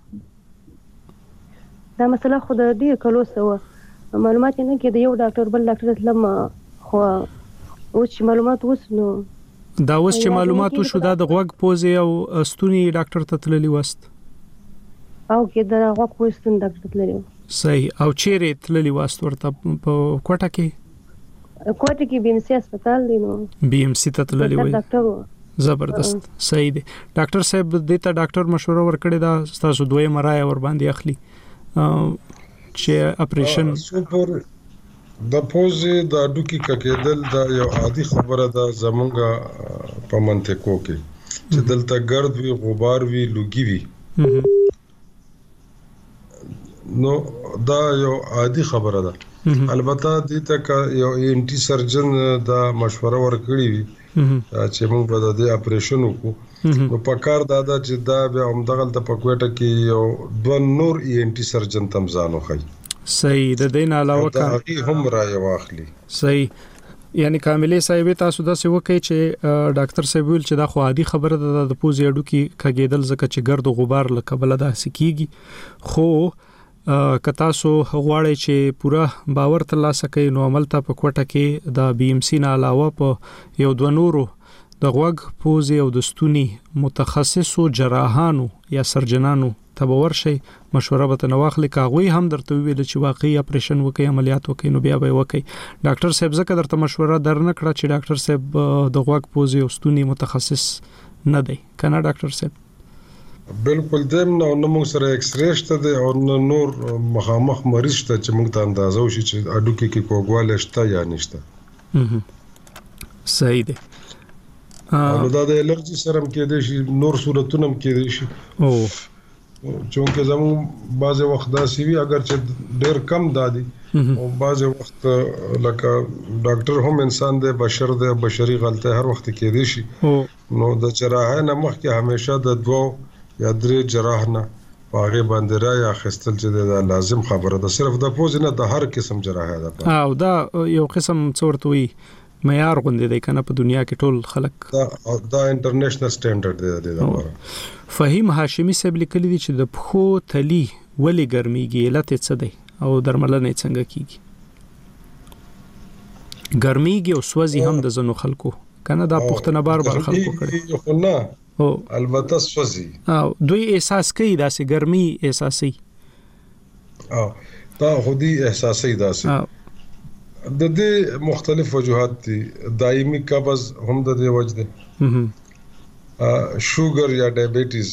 دا مسله خو د ډېر کلو څه وه معلومات یې نه کېده یو ډاکټر بل ډاکټر ته تلم خو اوس چې معلومات اوس نو دا اوس چې معلومات وشو دا د غوږ پوزې او ستوني ډاکټر ته تللی وست او کې دا غوږ پوزې ستوني ډاکټر ته تللی صحیح او چیرې تللی وست ورته په کوټه کې کوټه کې بي ام سي هسپتال دی نو بي ام سي ته تللی وای ډاکټر زبردست صحیح دی ډاکټر صاحب دې ته ډاکټر مشوره ورکړی دا تاسو دوی مرای ور باندې اخلي چې اپریشن سپور د پوزې د ډوکی کېدل دا یو عادي خبره ده زمونږه په منطقو کې چې دلته ګرد وی غبار وی لوګي وی نو دا یو عادي خبره ده البته دې ته یو انټي سرجن دا مشوره ورکړي وي چې موږ به د اپریشن وکړو نو په کار دا ده چې دا به همدغه ته په کوټه کې یو دوه نور انټي سرجن تم ځانو خي صحیح د دین علاوه کا هم راي واخلي صحیح یعنی کاملې صاحب تاسو دا څه وکړي چې ډاکټر صاحب ویل چې دا خو عادي خبره ده د پوزې اډو کې کېدل ځکه چې ګرد او غبار لکبل ده سکیږي خو کتا سو غواړي چې پورا باور ترلاسه کوي نو عمل ته په کوټه کې د بي ام سي نه علاوه په یو دوه نورو د غوږ پوزې او د ستوني متخصصو جراحانو یا سرجنانو تبور شي مشوره به تنواخلي کاغوي هم درته ویل چې واقعي اپریشن وکي عملیات وکي نو بیا به وکي ډاکټر صاحب زکه درته مشوره درنه کړه چې ډاکټر صاحب د غوږ پوزې او ستوني متخصص نه دی کنه ډاکټر صاحب بالکل دیم نو نو موږ سره ایکس ری شته دی او نور مخامخ مریض شته چې موږ ته اندازه وشي چې اډو کې کې کوګواله شته یا نشته صحیح دی نو دا د الرجی سره هم کېدې شي نور صورتونه هم کېدې شي او چونکه زمو بعض وخت دا سی وی اگر چې ډېر کم دادي او بعض وخت لکه ډاکټر هم انسان دی بشر دی بشري غلطه هر وخت کېدې شي نو د جراحه نه مخکې همیشه د دوه یا درې جراح نه هغه باندې را یا خستل چې دا لازم خبره ده صرف د پوز نه د هر قسم جراحه ده او دا یو قسم څورتوي معیار غوندې دی کنه په دنیا کې ټول خلک دا دا انټرنیشنل سټانډرډ دی د لپاره فهیم هاشمی صاحب لیکلی دي چې د پخو تلی ولې ګرميږي علت څه دی او درملنه څنګه کیږي ګرميږي او سوځي هم د زنو خلکو کنه دا پښتنه بار بار خلکو کړي نه او البته سوځي او دوی احساس کوي دا سي ګرمي احساسي او دا خودي احساسي دا سي د دې مختلف وجوهات دي دایمي قبض هم د دې وجه ده شوګر یا ډایبټیز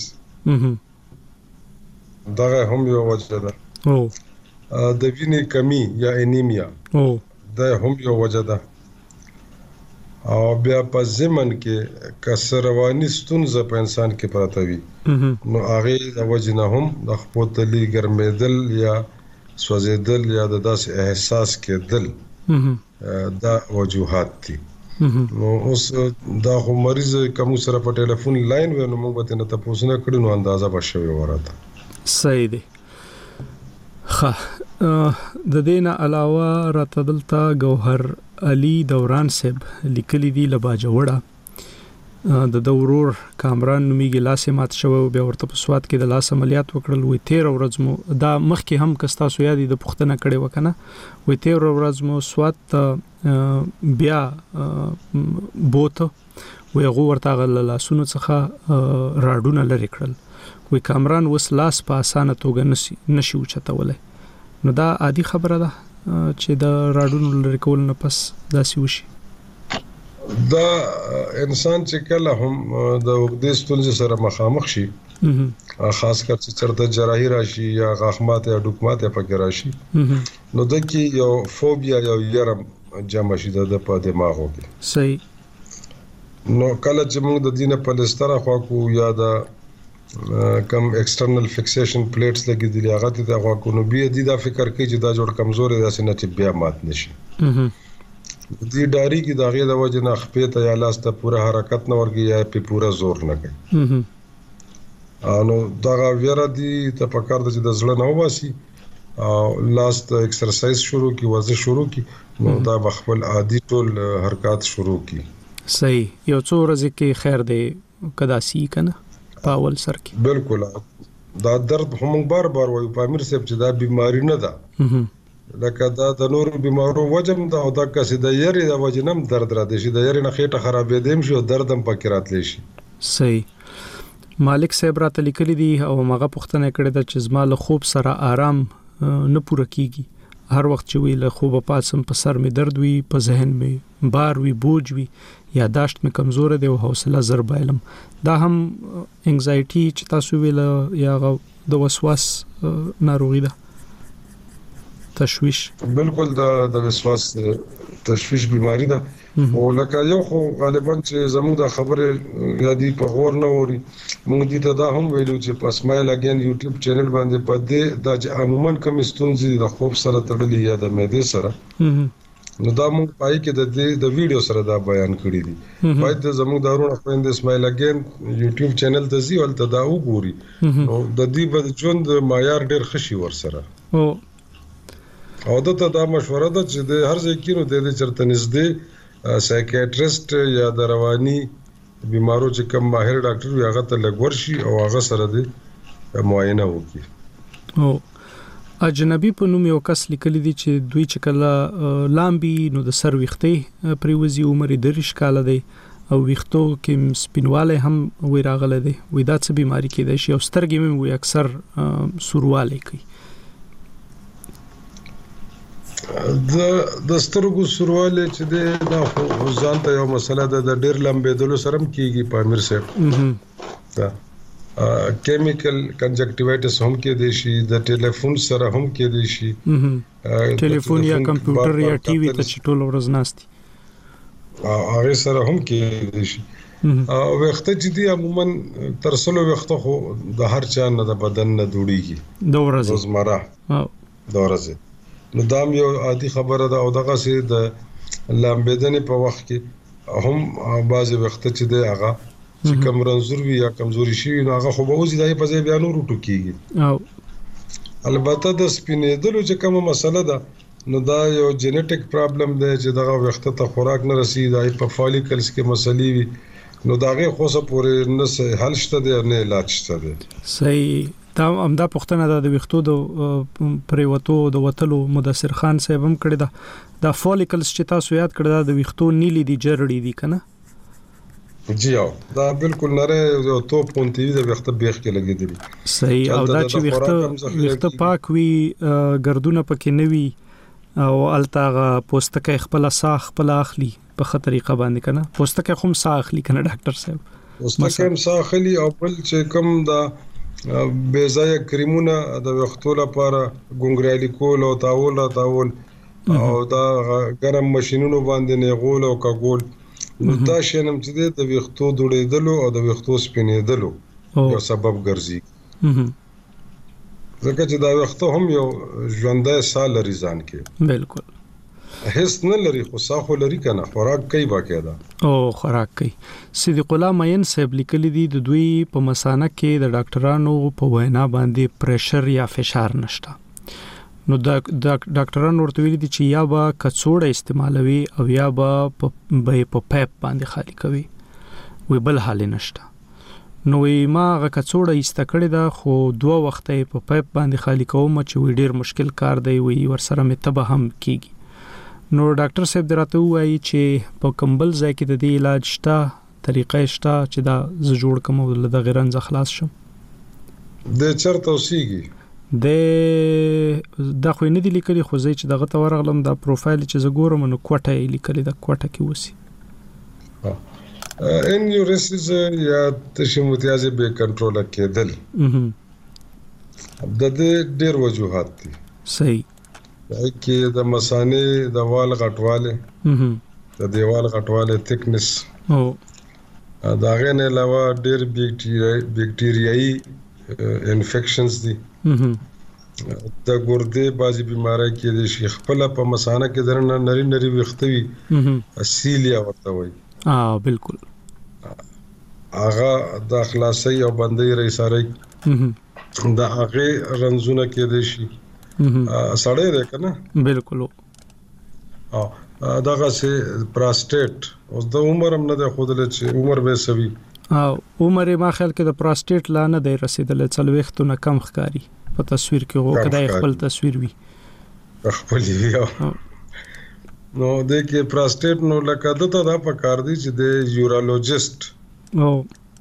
دا هم یو وجه ده او د وینې کمی یا انیمیا او دا هم یو وجه ده او بیا په زمن کې کسروانی ستونزه په انسان کې پراته وي نو هغه د وجه نه هم د خپلتلی ګرمېدل یا سوځېدل یا د داس احساس کېدل دا وجوهات دي نو اوس دا خو مریض کوم سره په ټلیفون لاین ونه موږ به نه تاسو نه کړو نو اندازه بشوي ورته صحیح دی خا د دینه علاوه راته دلته گوهر علي دوران صاحب لیکلي دی لبا جوړه د دورور کامران نومیږي لاسه مات شو بیا ورته په سواد کې د لاس عملیات وکړل وې تیر ورځ مو دا مخکې هم کستا سو یادي د پښتنه کړي وکنه وې تیر ورځ مو سواد بیا بوته وې غو ورته غل لاسونو څخه راډونه لری کړل وې کامران وس لاس په اسانه توګه نشي نشي وچتولای نو دا عادي خبره ده چې د راډونو لری کول نه پس داسي وشي دا انسان چې کله هم د وګدې ستونزې سره مخامخ شي خاص کر چې چرته جراحي راشي یا غاښمات یا ډوکمات پکې راشي نو د کې یو فوبیا یا یرم جمع شي د په دماغو کې صحیح نو کله چې موږ د دینه پلستر خوا کو یا د کم ایکسټرنل فکسیشن پلیټس لګې دي هغه ته خوا کو نو بیا د فکر کوي چې دا جوړ کمزوري داسې نه چې بیا مات نشي دې ډاری کې داغه د وجه نه خپې ته یا لاس ته پوره حرکت نه ورګي یا په پوره زور نه کوي نو دا ویرا دي ته پکار د د زړه نه واسي او لاس ته ایکسرسایز شروع کی ورزش شروع کی نو دا خپل عادي ټول حرکات شروع کی. صحیح. یو څو ورځې کې خیر دی کدا سی کنه پاول سر کې بالکل دا درد هم بار بار وایو په امیر صاحب چې دا بیماری نه ده لکه دا د نور بیمارو وجم دا او دا کسې د یری د وجنم درد را دي شي د یری نه خېټه خرابې دیم شي او دردم پکې راتلی شي. صحیح. مالک صاحب را تلیکلی دي او مغه پښتنه کړی د چې زما له خوب سره آرام نه پوره کیږي. هر وخت چې وی له خوب پاسم په سر می درد وی په ذهن می بار وی بوج وی یاداشت می کمزور دی او حوصله زر بایلم. دا هم انگزایټي چې تاسو ویل یا د وسواس ناروغي ده تشویش. بالکل دا د وسواس تشویش بیماری ده او لکه یو خو غالبا چې زموږ د خبره یادي په غور نه ووري موږ دې ته دا هم ویلو چې په اسماعیل اگین یوټیوب چینل باندې په دې د عموما کوم ستونزې د خوب سره تړلې یا د معدې سره نو دا موږ پای کې د دې د ویډیو سره دا بیان کړی دي. باید د زموږ دارونه خويند اسماعیل اگین یوټیوب چینل ته ځي ولته دا وګوري او د دې بد ژوند معیار ډېر خشي ور سره او او دته دا مشوره ده چې د هر ځای کې نو د چرته نږدې سایکیاټریست یا د رواني بیمارو چې کوم ماهر ډاکټر وي هغه ته لګور شي او هغه سره د معاینه وکړي. او اجنبي په نوم یو کس لیکلی دی چې دوی چې کله لامبي نو د سر ویختې پریوزي عمر درش کاله دی او ویختو کې سپینواله هم وی راغله دی وې دا څه بیماری کې دی شي او سترګې مې وي اکثر سورواله کوي. د د سترګو سرواله چې د دا ځان ته یو مسله ده د ډیر لمبېدلو سره هم کیږي په امیر صاحب دا کیمیکل کنجکټیوایټس هم کې دی شي د ټلیفون سره هم کې دی شي ټلیفون یا کمپیوټر یا ټي وي ته چې ټول ورځ ناستي هغه سره هم کې دی شي او وخت چې دی عموما تر څلو وخت خو د هر چا نه د بدن نه جوړیږي د ورځې روزمره د ورځې نو دا یو عادي خبره ده او دغه سي د لامبېدنې په وخت کې هم بعض وخت چې دی هغه چې کم رنځور وي یا کمزوري شي نو هغه خو به اوس دای په ځای بیا نور ټو کیږي. او البته د سپینېدلو چې کومه مسله ده نو دا یو جینټیک پرابلم دی چې دغه وخت ته خوراک نه رسیدي دای په فالیکلز کې مسلې وي نو داغه خو څه پورې نه حل شته دی نه علاج شته دی. صحیح. دا امدا پښتنه د ویختو د پریوتو د وتلو مدثر خان صاحب هم کړی دا د فالیکلز چې تاسو یاد کړی د ویختو نیلی دی جرړی دی کنه جی او دا بالکل نره یو تو پونتی د وخت بیخ کې لګیدلی. صحیح. او دا چې وخت وخت پاک وی ګردونه پکې نوي او التاغه پوستکه خپل ساخ خپل اخلي په خطر طریقه باندې کنه پوستکه هم ساخ اخلي کنه ډاکټر صاحب پوستکه هم ساخ اخلي او بل چې کوم دا بے ځای کریمونه د وختو لپاره ګونګرالي کول او تاول تاول او دا ګرم ماشينونو باندې نه غول او کاګول نو دا شنم چې د وختو دوړېدلو او د وختو سپینېدلو یو سبب ګرځي ځکه چې دا وختو هم یو ژوندۍ سال لري ځان کې. بالکل هیڅ نه لري خو ساخو لري کنه خوراک کوي باقاعده او خوراک کوي. صدیق الله مین صاحب لیکلی دي د دوی په مسانه کې د ډاکټرانو په وینا باندې پریشر یا فشار نشته نو د ډاکټرانو ورته ویلي دي چې یا به کڅوړه استعمالوي او یا به په په پیپ باندې خالی کوي وی بل حال نشته نو ما غا کڅوړه ایستکړه دا خو دوه وخته په پیپ باندې خالی کوم چې وی ډیر مشکل کار دی وی ورسره مې تبه هم کیږي. نو ډاکټر صاحب دراته وایي چې په کمبل ځای کې د دې علاج شته طریقې شته چې دا ز جوړ کوم ول د غیرنځ خلاص شم د چرته وسیږي د د خو نه دي لیکلي خو زه چې دغه ته ورغلم دا پروفایل چې ز ګورم نو کوټه لیکلي دا کوټه کې وسی ان یورسز یا تشموتیازه به کنټرول کېدل د دې ډېر وجوهات دي. صحیح. کې د مسانې د وال غټواله د دیوال غټواله تھکنس او دا غیر نه علاوه ډېر بیکټیریاي بیکټیریاي انفیکشنز دي د ګردې بازي بیماری کې د شیخ خپل په مسانه کې درنه نری نری وختوي اسیلیا ورته وي. اه بالکل هغه د خلاصي او بندي رئیساري د هغه رنزونه کې د شي سړی دی کنه بالکل ها دغه سي پراسټیټ اوس د عمر هم نه د خودل چې عمر به سوي او عمر ما خیال کې د پراسټیټ لا نه دی رسیدل څلويختونه کم ښکاری په تصویر کې هو کدا خپل تصویر وي خپل وی نو د کې پراسټیټ نو لکه دته دا په کار دی چې د یورولوژیست او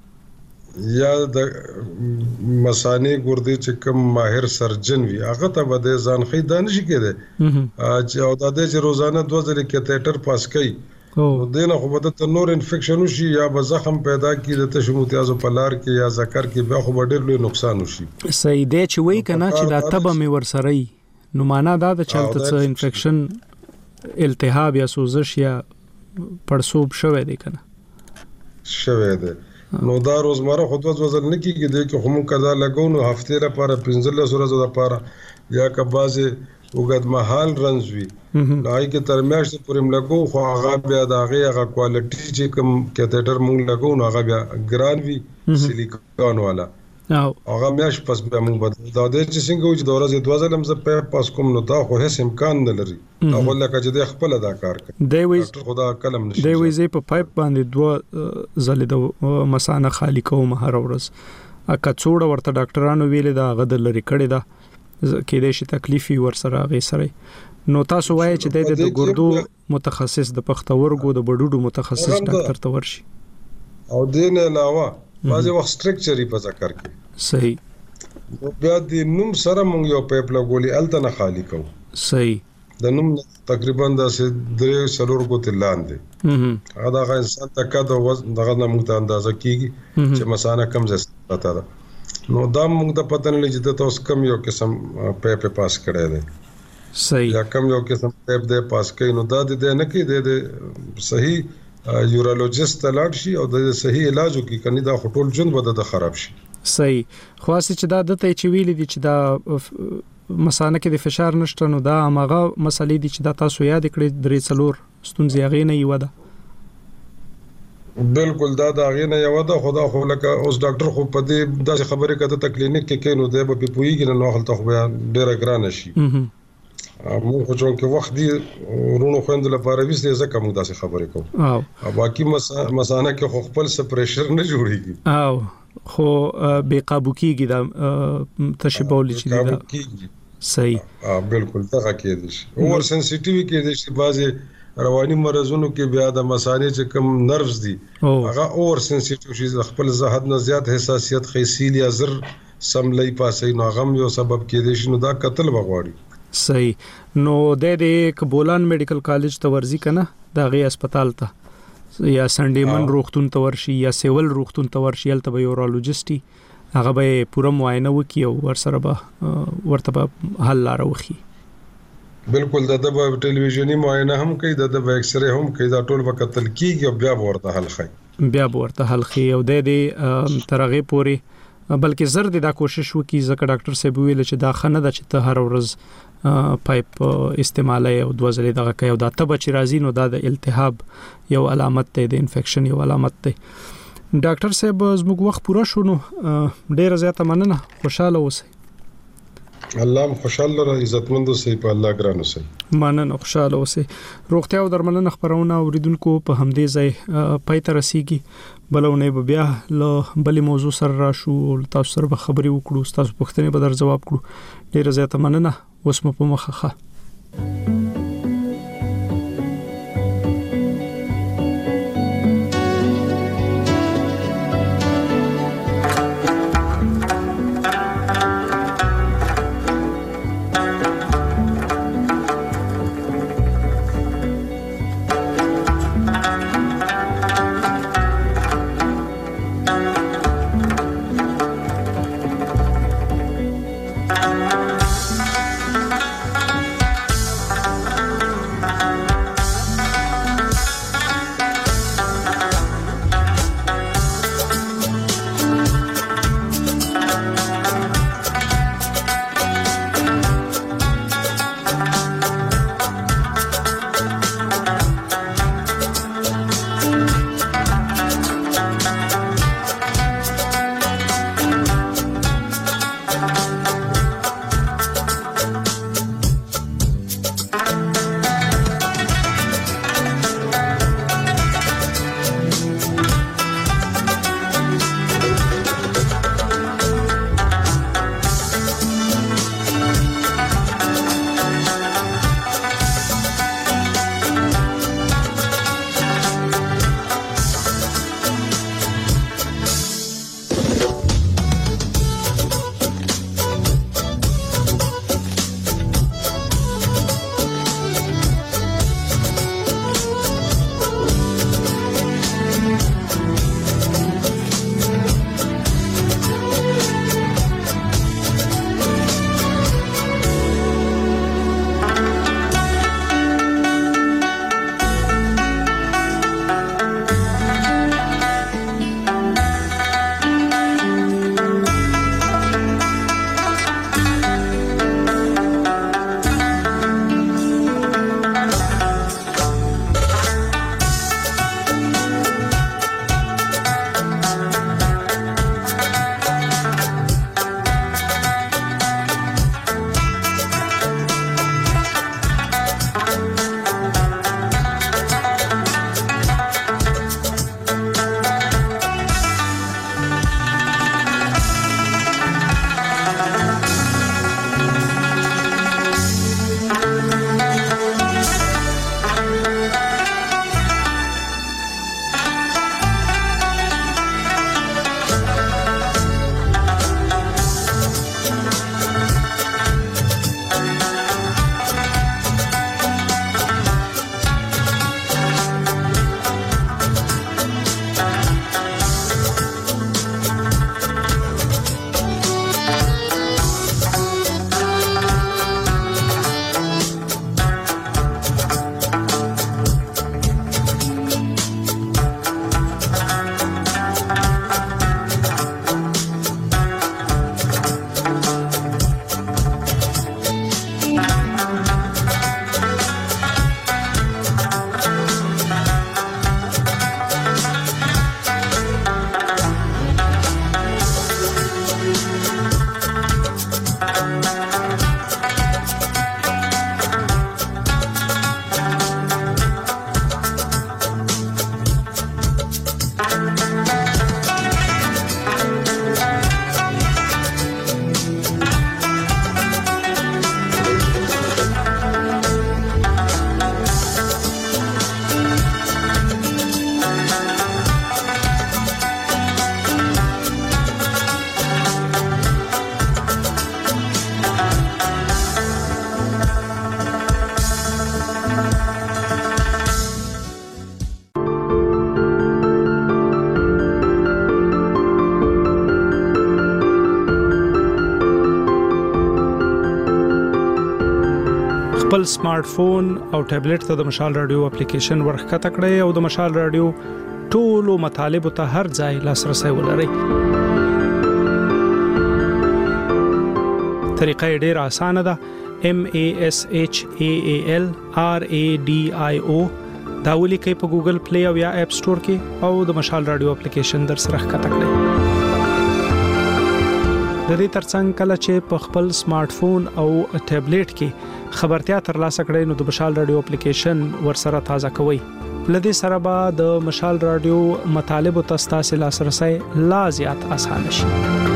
یا د مسانې ګردې چې کوم ماهر سرجن وي هغه ته به د ځان خې دانش کېده چې او د دې چې روزانه دوه ځله کیتیټر پاس کوي نو دینه خو به د نور انفیکشن وشي یا به زخم پیدا کی د تشموتیازو په لار کې یا ذکر کې به خو ډېر لوی نقصان وشي صحیح دی چې وای کنه چې دا تبه مې ورسره نو معنا دا د چلته څه انفیکشن التهاب یا سوزش یا پړسوب شوه دی کنه شوه دی نو دا روزمره خود وزن نه کیږي د کې هم کدا لګو نو هفته لپاره پنځه ورځې لپاره یا که بازه وګد محل رنز وی لای کې ترمیاشت پرې ملګو خو هغه بیا د هغه هغه کوالټي چې کوم کیتیټر مونږ لګو نو هغه بیا ګران وی سیلیکون والا او هغه میاش پس بیا مونږ بدل دا د چې څنګه چې د ورځې دوه ځله مزه په پاس کوم نو دا خو هیڅ امکان نه لري هغه لکه چې د خپل ادا کار کوي دی وی خدا کلم نشي دی وی زی په پایپ باندې دوه ځله د مسانه خالی کوم هر ورځ اکه څوړه ورته ډاکټرانو ویل دا غد لري کړي دا کې دې شي تکلیفي ور سره غي سره نو تاسو وایي چې د ګردو متخصص د پښتورګو د بډوډو متخصص ډاکټر ته ورشي او دین علاوه بعضی وخت سټرکچري په ذکر کې صحیح بیا د نوم سره مونږ یو پایپ لګولې الته نه خالی کوو صحیح د نوم تقریبا د درې سلور کو تلان دي هغه د انسان تکا د وزن دغه نه مونږ ته اندازه کیږي چې مسانه کم زیات پتا ده نو دا مونږ ته پته نه لګي چې تاسو کم یو قسم پایپ پاس کړی دی صحیح یا کم یو قسم پایپ دې پاس کړي نو دا دې نه کې د صحیح یورولوژیست لاړ شي او د صحیح علاج وکړي کني دا خټول جون بده د خراب شي صحیح خاصه چې دا د ته چې ویل دي چې دا مسانه کې د فشار نشته نو دا هغه مسلې دي چې دا تاسو یاد کړئ درې څلور ستونزې هغه نه یو ده بالکل دا دا غینه یو ده خدا خو لکه اوس ډاکټر خو په دې داسې خبره کده ته کلینیک کې کینو دی په پویږي نه خپل ته خو ډیره ګرانه شي مو خو چون کې وخت دی ورونو خويند لپاره وسته ځکه موږ داسې خبرې کوو او باقي مسانه کې خو خپل سپریشر نه جوړیږي او خو بے قابو کیږي دا تشبول چې دا صحیح بالکل دا کې دي اور سنسټیوی کې دي چې بازي رواني مرزونو کې بیا د مسانې چې کوم نروز دي هغه اور سنسټیو شي خپل زهد نه زیات حساسیت خیسیل یا زر سملې پاسې نو غم یو سبب کې دي شنو دا قتل بغواړي صحیح نو د دې کبولان میډیکل کالج ته ورځي کنه دا غي هسپتال ته یا سنډیمن روغتون ته ورشي یا سیول روغتون ته ورشي الته به یورولوژیسټي هغه به پوره معاینه وکي او ور سره به ورته به حل لار وخی بالکل دا د ټلویزیونی معاینه هم کوي دا د ایکس ری هم کوي دا ټول وخت تل کیږي او بیا ورته حل خي بیا ورته حل خي او د دې ترغه پوری بلکې زر دې دا کوشش وکي ځکه ډاکټر صاحب ویل چې دا خنه د چې ته هر ورځ پایپ استعمالي او دوه ځلې دغه کوي او دا تبه چې راځي نو دا د التهاب یو علامت ده د انفیکشن یو علامت ده ډاکټر صاحب زموږ وخت پوره شونه ډیره زیاته مننه خوشاله اوسئ الله خوشاله را عزتمند اوسئ په الله ګران اوسئ مننه خوشاله اوسئ روغتیا او درملنه خبرونه اوریدونکو په همدې ځای پای ته رسیږي بلونه بیا له بلې موضوع سره راشو تاسو سره به خبري وکړو تاسو پوښتنې به در جواب کړو ډیره زیاته مننه اوس مو په مخه خپل سمارټ فون او ټابلیټ ته د مشال رادیو اپلیکیشن ورخکته کړئ او د مشال رادیو ټولو مطالب ته هر ځای لاسرسي ولرئ. طریقه ډیره اسانه ده. M A S H A A L R A D I O دا ولیکئ په ګوګل پلی او یا اپ سٹور کې او د مشال رادیو اپلیکیشن در سره ښکته کړئ. د دې ترڅنګ کله چې په خپل سمارټ فون او ټابلیټ کې خبرتیا ترلاسه کړئ نو د مشال رادیو اپلیکیشن ورسره تازه کوئ. لدې سره به د مشال رادیو مطالب ته ستاسو لاسرسي لا زیات اسانه شي.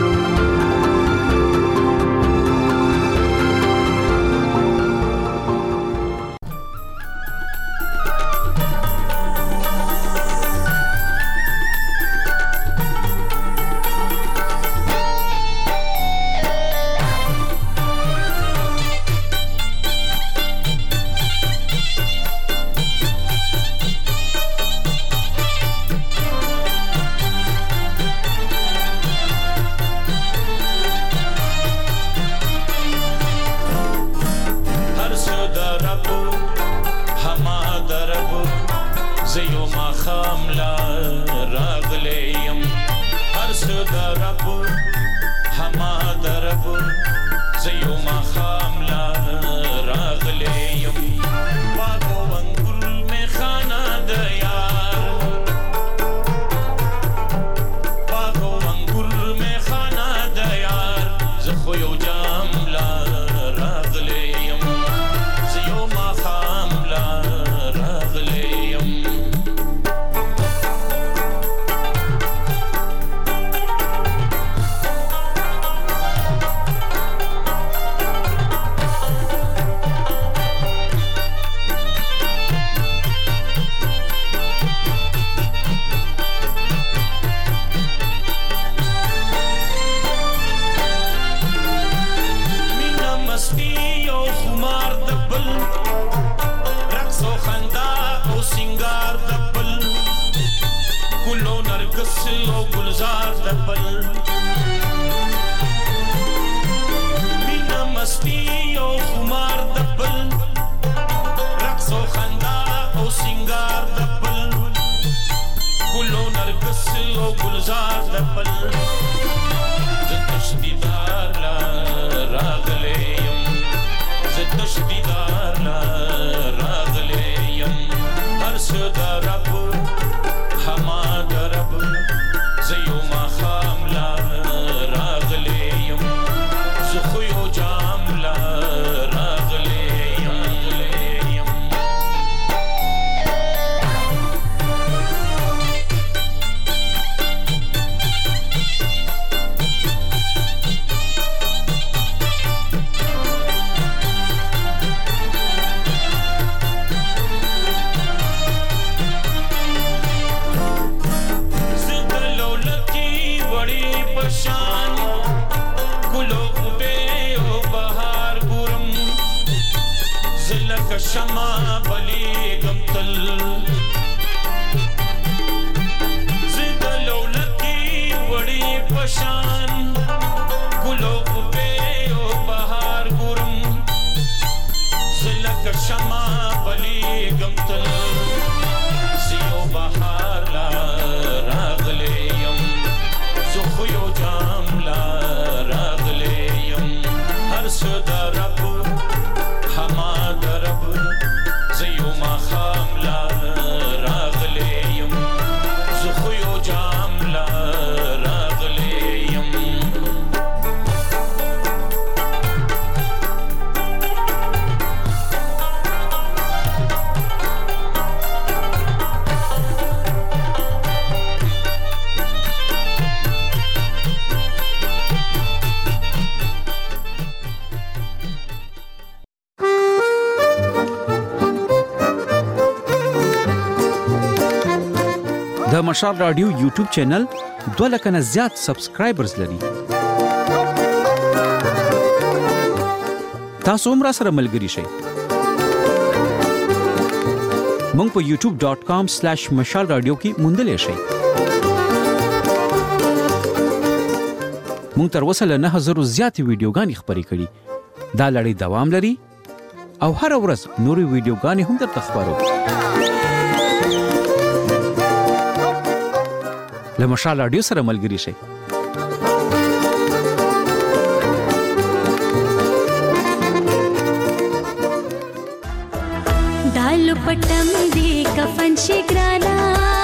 د مشال رادیو یوټیوب چینل دوه لک نه زیات سبسکرایبرز لري. تاسو هم را سره ملګري شئ. مونږ په یوټیوب ډاٹ کام سلیش مشال رادیو کې موندلې شئ. مونږ تر اوسه له نه هزار زیاتې ویډیوګانې خپرې کړې. دا لړۍ دوام لري او هر ورځ نوري ویډیوګانې هم درته خبرو. له مشال رادیو سره ملګري شئ. دالو پټم دی کفن شي ګرانا